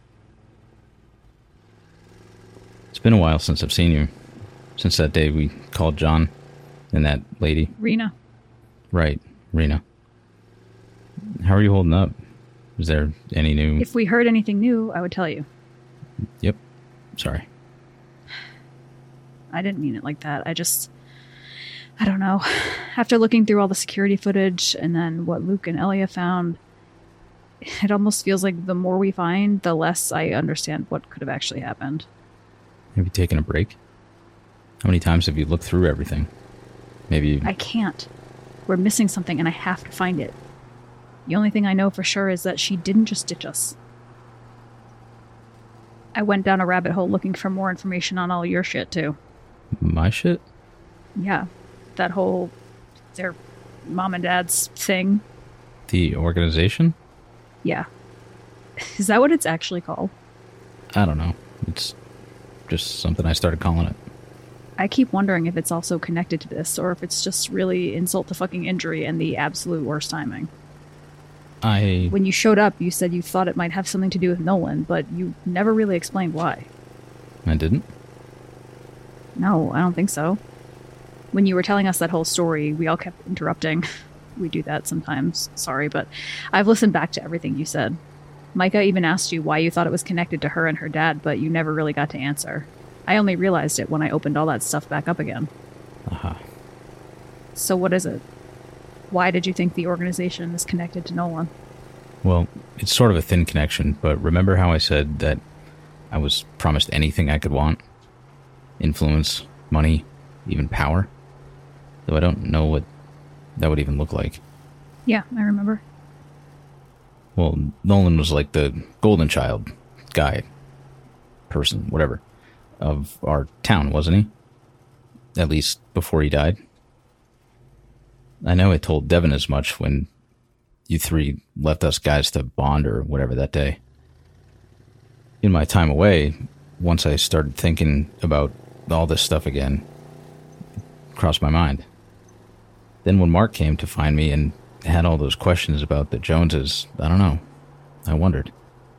It's been a while since I've seen you. Since that day we called John and that lady. Rena. Right, Rena. How are you holding up? Is there any new... If we heard anything new, I would tell you. Yep. Sorry. I didn't mean it like that. I just... I don't know. After looking through all the security footage and then what Luke and Elia found, it almost feels like the more we find, the less I understand what could have actually happened. Have you taken a break? How many times have you looked through everything? Maybe... You... I can't. We're missing something and I have to find it. The only thing I know for sure is that she didn't just ditch us. I went down a rabbit hole looking for more information on all your shit, too. My shit? Yeah. That whole... their mom and dad's thing. The organization? Yeah. Is that what it's actually called? I don't know. It's just something I started calling it. I keep wondering if it's also connected to this, or if it's just really insult to fucking injury and the absolute worst timing. I... When you showed up, you said you thought it might have something to do with Nolan, but you never really explained why. I didn't? No, I don't think so. When you were telling us that whole story, we all kept interrupting. We do that sometimes. Sorry, but I've listened back to everything you said. Micah even asked you why you thought it was connected to her and her dad, but you never really got to answer. I only realized it when I opened all that stuff back up again. Uh-huh. So what is it? Why did you think the organization is connected to Nolan? Well, it's sort of a thin connection, but remember how I said that I was promised anything I could want? Influence, money, even power? Though I don't know what that would even look like. Yeah, I remember. Well, Nolan was like the golden child guy, person, whatever, of our town, wasn't he? At least before he died. I know I told Devin as much when you three left us guys to bond or whatever that day. In my time away, once I started thinking about all this stuff again crossed my mind. Then when Mark came to find me and had all those questions about the Joneses, I don't know. I wondered.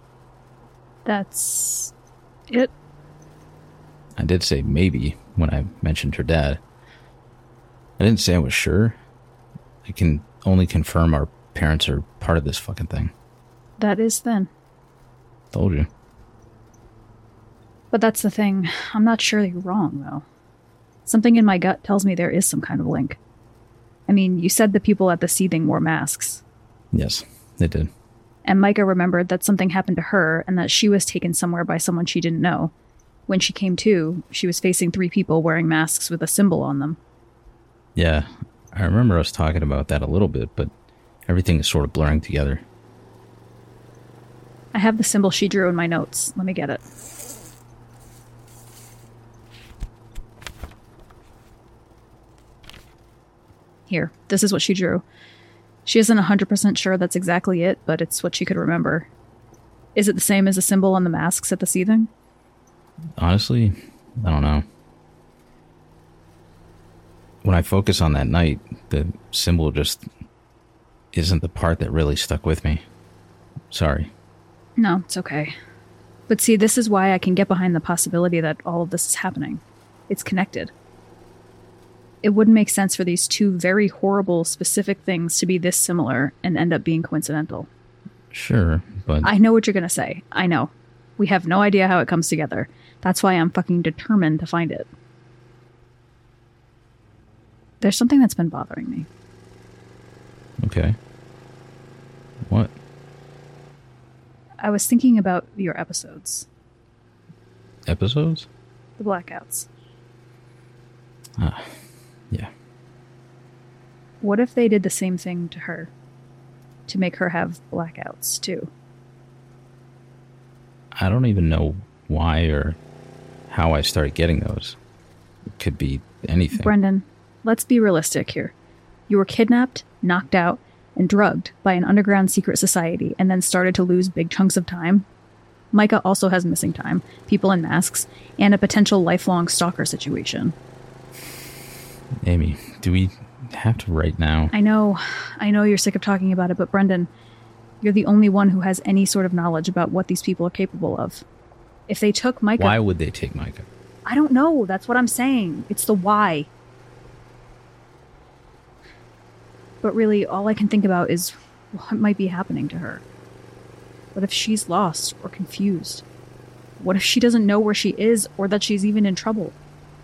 That's it? I did say maybe when I mentioned her dad. I didn't say I was sure. I can only confirm our parents are part of this fucking thing. That is thin. Told you. But that's the thing. I'm not sure you're wrong, though. Something in my gut tells me there is some kind of link. I mean, you said the people at the seething wore masks. Yes, they did. And Micah remembered that something happened to her and that she was taken somewhere by someone she didn't know. When she came to, she was facing three people wearing masks with a symbol on them. Yeah, I remember us talking about that a little bit, but everything is sort of blurring together. I have the symbol she drew in my notes. Let me get it. Here, this is what she drew. She isn't one hundred percent sure that's exactly it, but it's what she could remember. Is it the same as the symbol on the masks at the seething? Honestly, I don't know. When I focus on that night, the symbol just isn't the part that really stuck with me. Sorry. No, it's okay. But see, this is why I can get behind the possibility that all of this is happening. It's connected. It wouldn't make sense for these two very horrible, specific things to be this similar and end up being coincidental. Sure, but... I know what you're going to say. I know. We have no idea how it comes together. That's why I'm fucking determined to find it. There's something that's been bothering me. Okay. What? I was thinking about your episodes. Episodes? The blackouts. Ah, yeah. What if they did the same thing to her? To make her have blackouts, too? I don't even know why or how I started getting those. It could be anything. Brendan, let's be realistic here. You were kidnapped, knocked out, and drugged by an underground secret society and then started to lose big chunks of time. Micah also has missing time, people in masks, and a potential lifelong stalker situation. Amy, do we have to right now? I know. I know you're sick of talking about it, but Brendan, you're the only one who has any sort of knowledge about what these people are capable of. If they took Micah... Why would they take Micah? I don't know. That's what I'm saying. It's the why. But really, all I can think about is what might be happening to her. What if she's lost or confused? What if she doesn't know where she is or that she's even in trouble?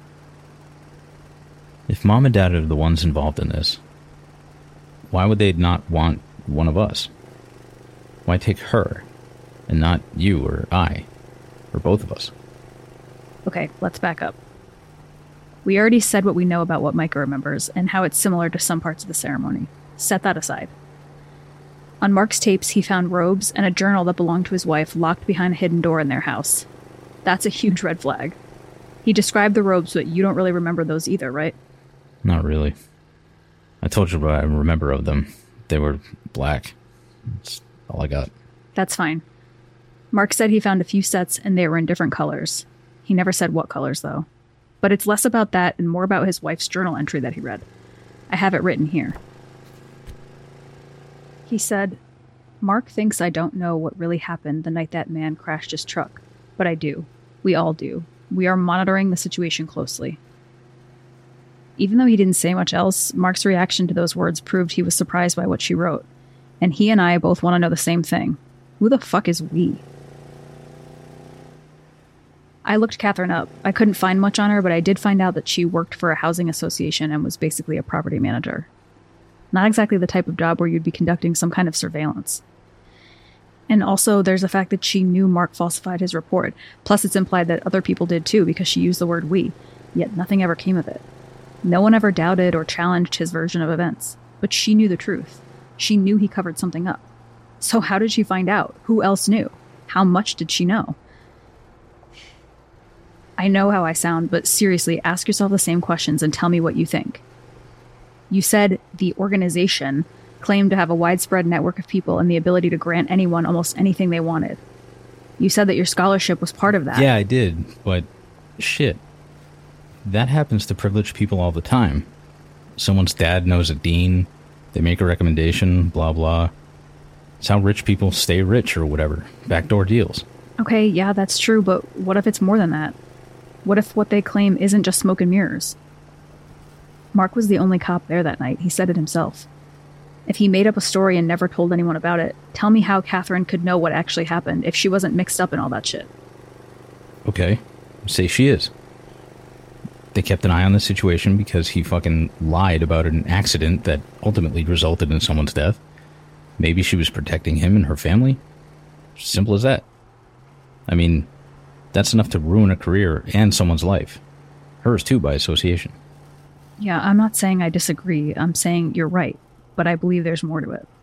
If Mom and Dad are the ones involved in this, why would they not want one of us? Why take her and not you or I or both of us? Okay, let's back up. We already said what we know about what Micah remembers and how it's similar to some parts of the ceremony. Set that aside. On Mark's tapes, he found robes and a journal that belonged to his wife locked behind a hidden door in their house. That's a huge red flag. He described the robes, but you don't really remember those either, right? Not really. I told you what I remember of them. They were black. That's all I got. That's fine. Mark said he found a few sets and they were in different colors. He never said what colors, though. But it's less about that and more about his wife's journal entry that he read. I have it written here. He said, Mark thinks I don't know what really happened the night that man crashed his truck, but I do. We all do. We are monitoring the situation closely. Even though he didn't say much else, Mark's reaction to those words proved he was surprised by what she wrote. And he and I both want to know the same thing. Who the fuck is we? I looked Catherine up. I couldn't find much on her, but I did find out that she worked for a housing association and was basically a property manager. Not exactly the type of job where you'd be conducting some kind of surveillance. And also, there's the fact that she knew Mark falsified his report. Plus, it's implied that other people did too, because she used the word we. Yet nothing ever came of it. No one ever doubted or challenged his version of events. But she knew the truth. She knew he covered something up. So how did she find out? Who else knew? How much did she know? I know how I sound, but seriously, ask yourself the same questions and tell me what you think. You said the organization claimed to have a widespread network of people and the ability to grant anyone almost anything they wanted. You said that your scholarship was part of that. Yeah, I did, but shit. That happens to privileged people all the time. Someone's dad knows a dean, they make a recommendation, blah, blah. It's how rich people stay rich or whatever. Backdoor deals. Okay, yeah, that's true, but what if it's more than that? What if what they claim isn't just smoke and mirrors? Mark was the only cop there that night. He said it himself. If he made up a story and never told anyone about it, tell me how Catherine could know what actually happened if she wasn't mixed up in all that shit. Okay, say she is. They kept an eye on the situation because he fucking lied about an accident that ultimately resulted in someone's death. Maybe she was protecting him and her family. Simple as that. I mean, that's enough to ruin a career and someone's life. Hers too, by association. Yeah, I'm not saying I disagree. I'm saying you're right, but I believe there's more to it.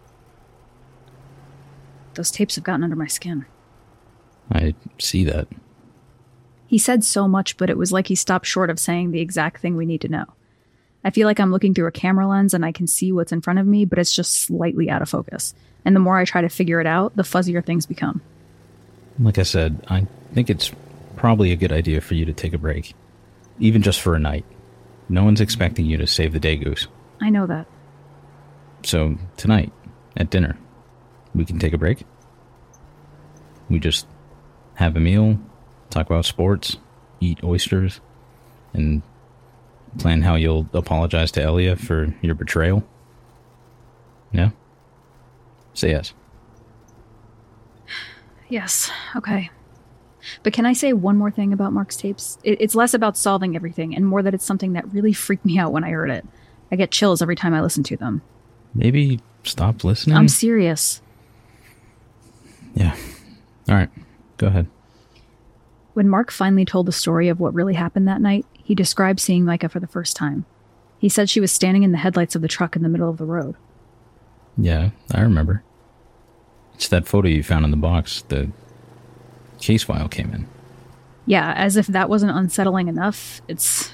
Those tapes have gotten under my skin. I see that. He said so much, but it was like he stopped short of saying the exact thing we need to know. I feel like I'm looking through a camera lens and I can see what's in front of me, but it's just slightly out of focus. And the more I try to figure it out, the fuzzier things become. Like I said, I think it's probably a good idea for you to take a break. Even just for a night. No one's expecting you to save the day, Goose. I know that. So, tonight, at dinner, we can take a break? We just have a meal, talk about sports, eat oysters, and plan how you'll apologize to Elia for your betrayal? Yeah? Say yes. Yes, okay. But can I say one more thing about Mark's tapes? It, it's less about solving everything and more that it's something that really freaked me out when I heard it. I get chills every time I listen to them. Maybe stop listening? I'm serious. Yeah. All right. Go ahead. When Mark finally told the story of what really happened that night, he described seeing Micah for the first time. He said she was standing in the headlights of the truck in the middle of the road. Yeah, I remember. It's that photo you found in the box. The case file came in. Yeah, as if that wasn't unsettling enough, it's...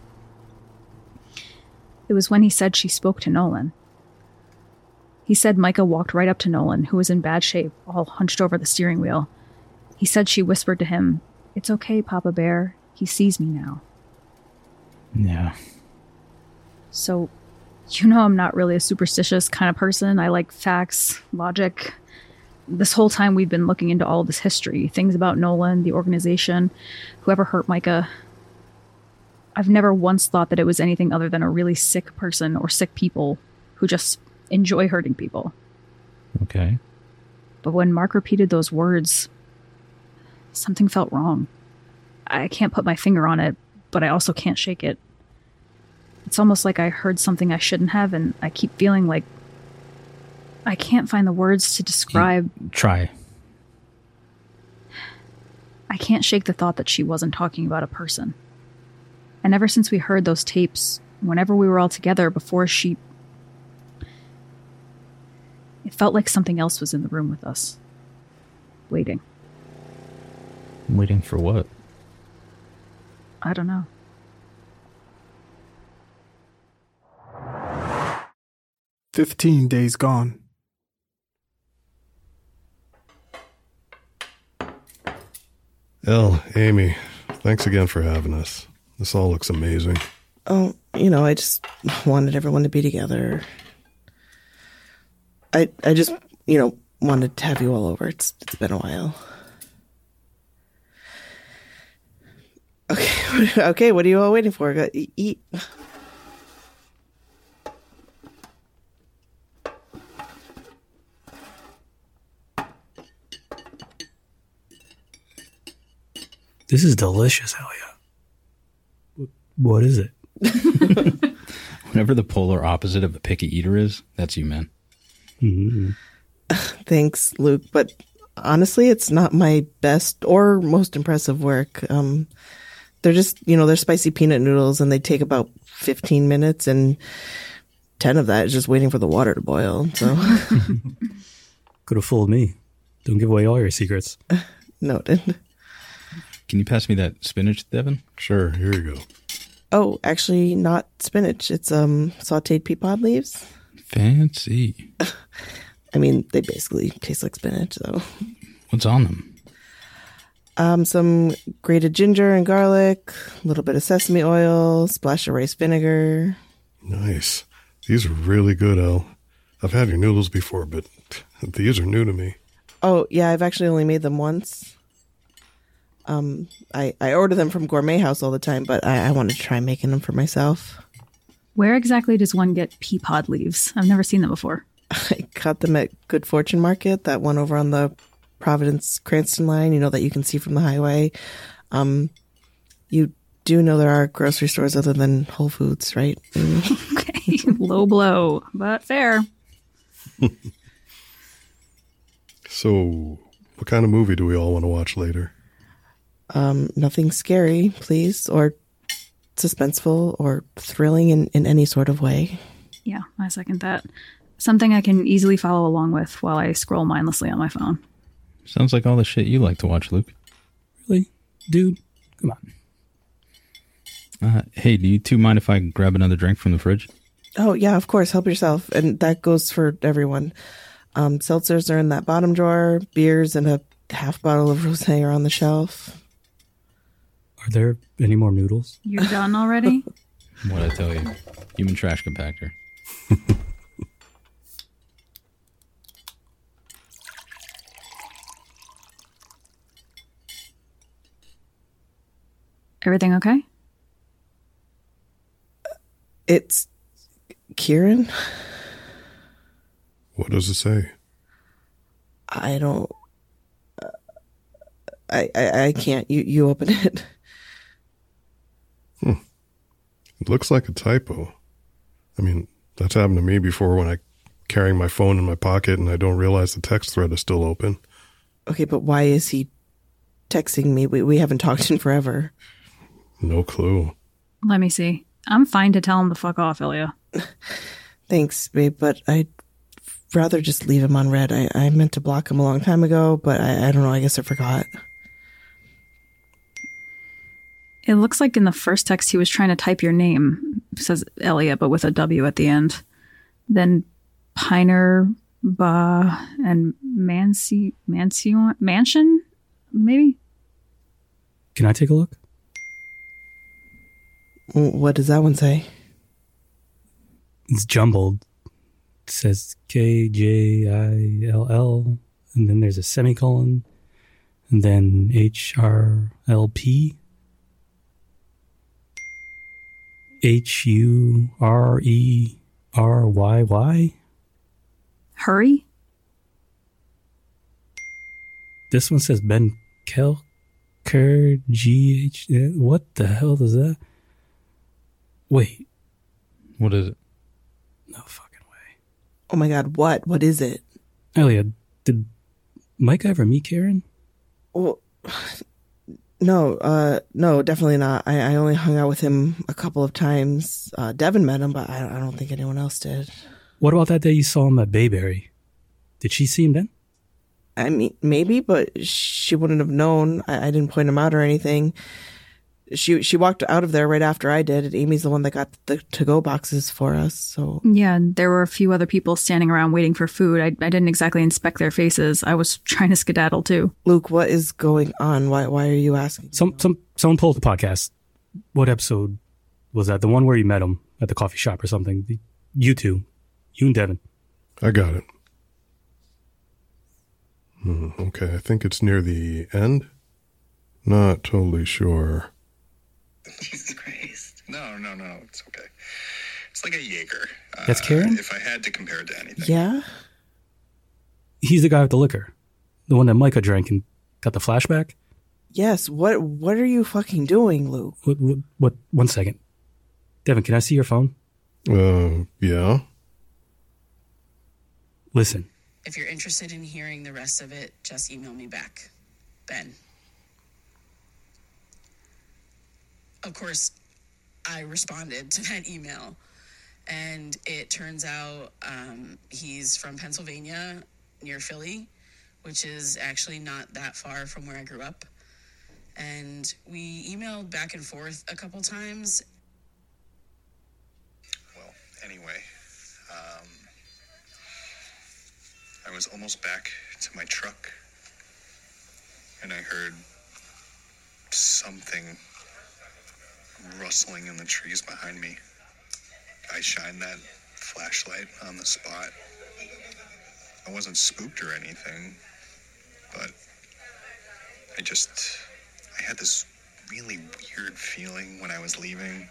It was when he said she spoke to Nolan. He said Micah walked right up to Nolan, who was in bad shape, all hunched over the steering wheel. He said she whispered to him, "It's okay, Papa Bear. He sees me now." Yeah. So, you know I'm not really a superstitious kind of person. I like facts, logic. This whole time we've been looking into all of this history, things about Nolan, the organization, whoever hurt Micah. I've never once thought that it was anything other than a really sick person or sick people who just enjoy hurting people. Okay. But when Mark repeated those words, something felt wrong. I can't put my finger on it, but I also can't shake it. It's almost like I heard something I shouldn't have, and I keep feeling like I can't find the words to describe... You try. I can't shake the thought that she wasn't talking about a person. And ever since we heard those tapes, whenever we were all together before she... It felt like something else was in the room with us. Waiting. Waiting for what? I don't know. Fifteen days gone. Elle, Amy, thanks again for having us. This all looks amazing. Oh, you know, I just wanted everyone to be together. I I just, you know, wanted to have you all over. It's it's been a while. Okay, okay, what are you all waiting for? Go, eat. This is delicious, Elia. What is it? Whenever the polar opposite of a picky eater is, that's you, man. Mm-hmm. Thanks, Luke, but honestly, it's not my best or most impressive work. Um, they're just, you know, they're spicy peanut noodles, and they take about fifteen minutes, and ten of that is just waiting for the water to boil. So, could have fooled me. Don't give away all your secrets. Noted. Can you pass me that spinach, Devin? Sure, here you go. Oh, actually, not spinach. It's um sautéed pea pod leaves. Fancy. I mean, they basically taste like spinach, though. What's on them? Um, some grated ginger and garlic, a little bit of sesame oil, splash of rice vinegar. Nice. These are really good, Elle. I've had your noodles before, but these are new to me. Oh, yeah, I've actually only made them once. Um, I, I order them from Gourmet House all the time, but I, I wanted to try making them for myself. Where exactly does one get pea pod leaves? I've never seen them before. I got them at Good Fortune Market, that one over on the Providence Cranston line, you know, that you can see from the highway. Um, you do know there are grocery stores other than Whole Foods, right? Mm. Okay, low blow, but fair. So, what kind of movie do we all want to watch later? Um, nothing scary, please, or suspenseful or thrilling in, in any sort of way. Yeah, I second that. Something I can easily follow along with while I scroll mindlessly on my phone. Sounds like all the shit you like to watch, Luke. Really? Dude, come on. Uh, hey, do you two mind if I grab another drink from the fridge? Oh, yeah, of course. Help yourself. And that goes for everyone. Um, seltzers are in that bottom drawer. Beers and a half bottle of rosé are on the shelf. Are there any more noodles? You're done already? What'd I tell you? Human trash compactor. Everything okay? It's Kieran. What does it say? I don't. Uh, I, I I can't. You you open it. Hmm. It looks like a typo. I mean, that's happened to me before when I carrying my phone in my pocket and I don't realize the text thread is still open. Okay, but why is he texting me? We we haven't talked in forever. No clue. Let me see. I'm fine to tell him to fuck off, Ilya. Thanks, babe, but I'd rather just leave him on red. I, I meant to block him a long time ago, but I, I don't know. I guess I forgot. It looks like in the first text he was trying to type your name. It says Ilya, but with a W at the end. Then Piner, Ba, and Mansi, Mansion, Mansion, maybe? Can I take a look? What does that one say? It's jumbled. It says K J I L L, and then there's a semicolon, and then H R L P, H U R E R Y Y. Hurry? This one says Ben Kelker G H. What the hell is that? Wait. What is it? No fucking way. Oh my god, what? What is it? Elliot, did Mike ever meet Karen? Well, no, uh, no, definitely not. I, I only hung out with him a couple of times. Uh, Devin met him, but I, I don't think anyone else did. What about that day you saw him at Bayberry? Did she see him then? I mean, maybe, but she wouldn't have known. I, I didn't point him out or anything. She she walked out of there right after I did, and Amy's the one that got the to-go boxes for us, so... Yeah, there were a few other people standing around waiting for food. I, I didn't exactly inspect their faces. I was trying to skedaddle, too. Luke, what is going on? Why why are you asking? Some some Someone pulled the podcast. What episode was that? The one where you met him at the coffee shop or something? The, you two. You and Devin. I got it. Hmm, okay, I think it's near the end. Not totally sure. Jesus Christ. No, no, no, it's okay. It's like a Jaeger. Uh, That's Karen? If I had to compare it to anything. Yeah? He's the guy with the liquor. The one that Micah drank and got the flashback? Yes, what what are you fucking doing, Luke? What, what, what? One second. Devin, can I see your phone? Uh, yeah. Listen. If you're interested in hearing the rest of it, just email me back. Ben. Of course, I responded to that email, and it turns out um, he's from Pennsylvania, near Philly, which is actually not that far from where I grew up. And we emailed back and forth a couple times. Well, anyway, um, I was almost back to my truck, and I heard something rustling in the trees behind me. I shined that flashlight on the spot. I wasn't spooked or anything, but I just, I had this really weird feeling when I was leaving.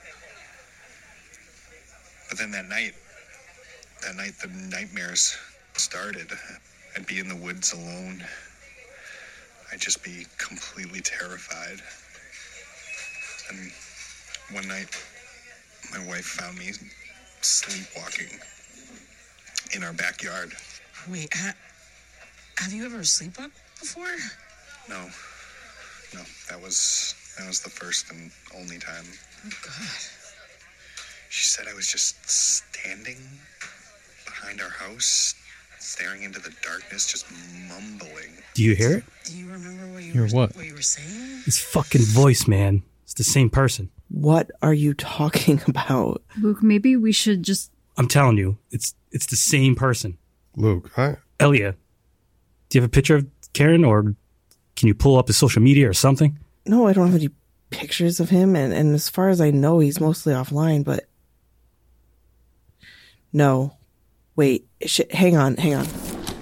But then that night, that night the nightmares started. I'd be in the woods alone. I'd just be completely terrified. And one night, my wife found me sleepwalking in our backyard. Wait, ha- have you ever sleepwalked before? No, no, that was that was the first and only time. Oh, God. She said I was just standing behind our house, staring into the darkness, just mumbling. Do you hear it? Do you remember what you, Hear were, what? what you were saying? His fucking voice, man. It's the same person. What are you talking about? Luke, maybe we should just... I'm telling you, it's it's the same person. Luke, I... Elia, do you have a picture of Karen, or can you pull up his social media or something? No, I don't have any pictures of him, and, and as far as I know, he's mostly offline, but... No. Wait, sh- hang on, hang on.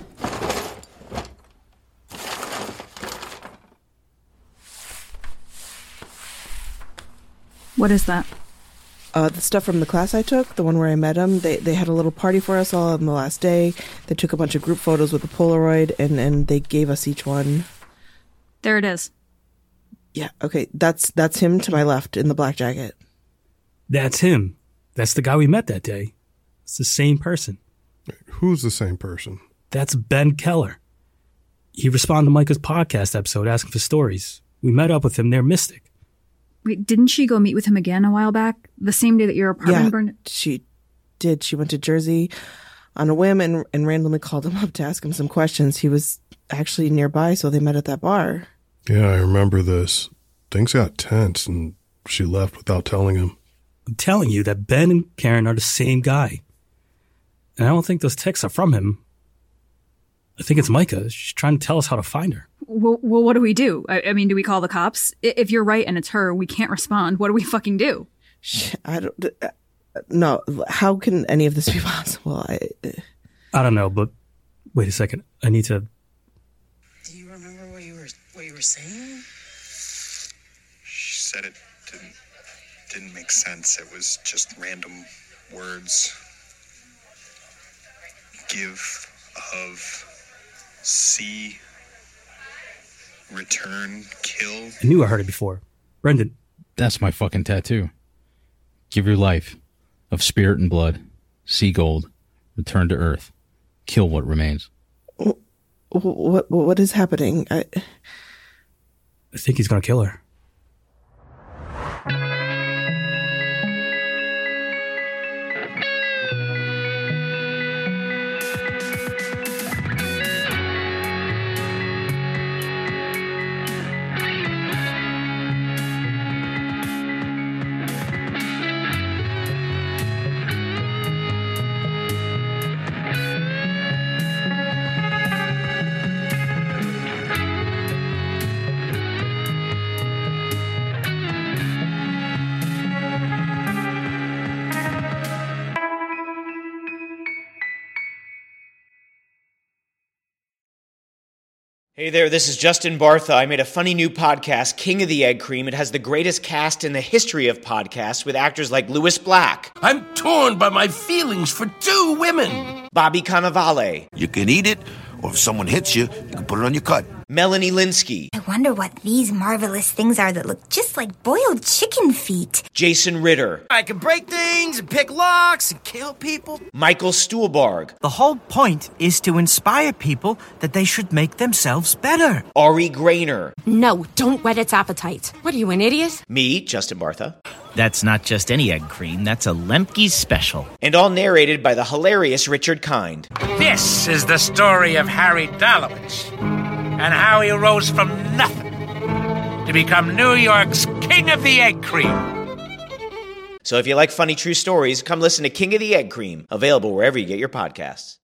What is that? Uh, the stuff from the class I took, the one where I met him, they they had a little party for us all on the last day. They took a bunch of group photos with a Polaroid, and, and they gave us each one. There it is. Yeah, okay, that's that's him to my left in the black jacket. That's him. That's the guy we met that day. It's the same person. Who's the same person? That's Ben Keller. He responded to Micah's podcast episode asking for stories. We met up with him near Mystic. Wait, didn't she go meet with him again a while back? The same day that your apartment Yeah, burned? she did. She went to Jersey on a whim and, and randomly called him up to ask him some questions. He was actually nearby, so they met at that bar. Yeah, I remember this. Things got tense, and she left without telling him. I'm telling you that Ben and Karen are the same guy. And I don't think those texts are from him. I think it's Micah. She's trying to tell us how to find her. Well, well what do we do? I, I mean, do we call the cops? I- If you're right and it's her, we can't respond. What do we fucking do? I don't... Uh, no, how can any of this be possible? I... I don't know, but wait a second. I need to... Do you remember what you were what you were saying? She said it didn't didn't make sense. It was just random words. Give, of, see, return, kill. I knew I heard it before. Brendan. That's my fucking tattoo. Give your life, of spirit and blood, see gold, return to earth, kill what remains. What, what, what is happening? I... I think he's gonna kill her. Hey there, this is Justin Bartha. I made a funny new podcast, King of the Egg Cream. It has the greatest cast in the history of podcasts with actors like Louis Black. I'm torn by my feelings for two women. Bobby Cannavale. You can eat it, or if someone hits you, you can put it on your cut. Melanie Linsky. I wonder what these marvelous things are that look just like boiled chicken feet. Jason Ritter. I can break things and pick locks and kill people. Michael Stuhlbarg. The whole point is to inspire people that they should make themselves better. Ari Grainer. No, don't whet its appetite. What are you, an idiot? Me, Justin Bartha. That's not just any egg cream, that's a Lemke's special. And all narrated by the hilarious Richard Kind. This is the story of Harry Dalowitz and how he rose from nothing to become New York's King of the Egg Cream. So if you like funny true stories, come listen to King of the Egg Cream, available wherever you get your podcasts.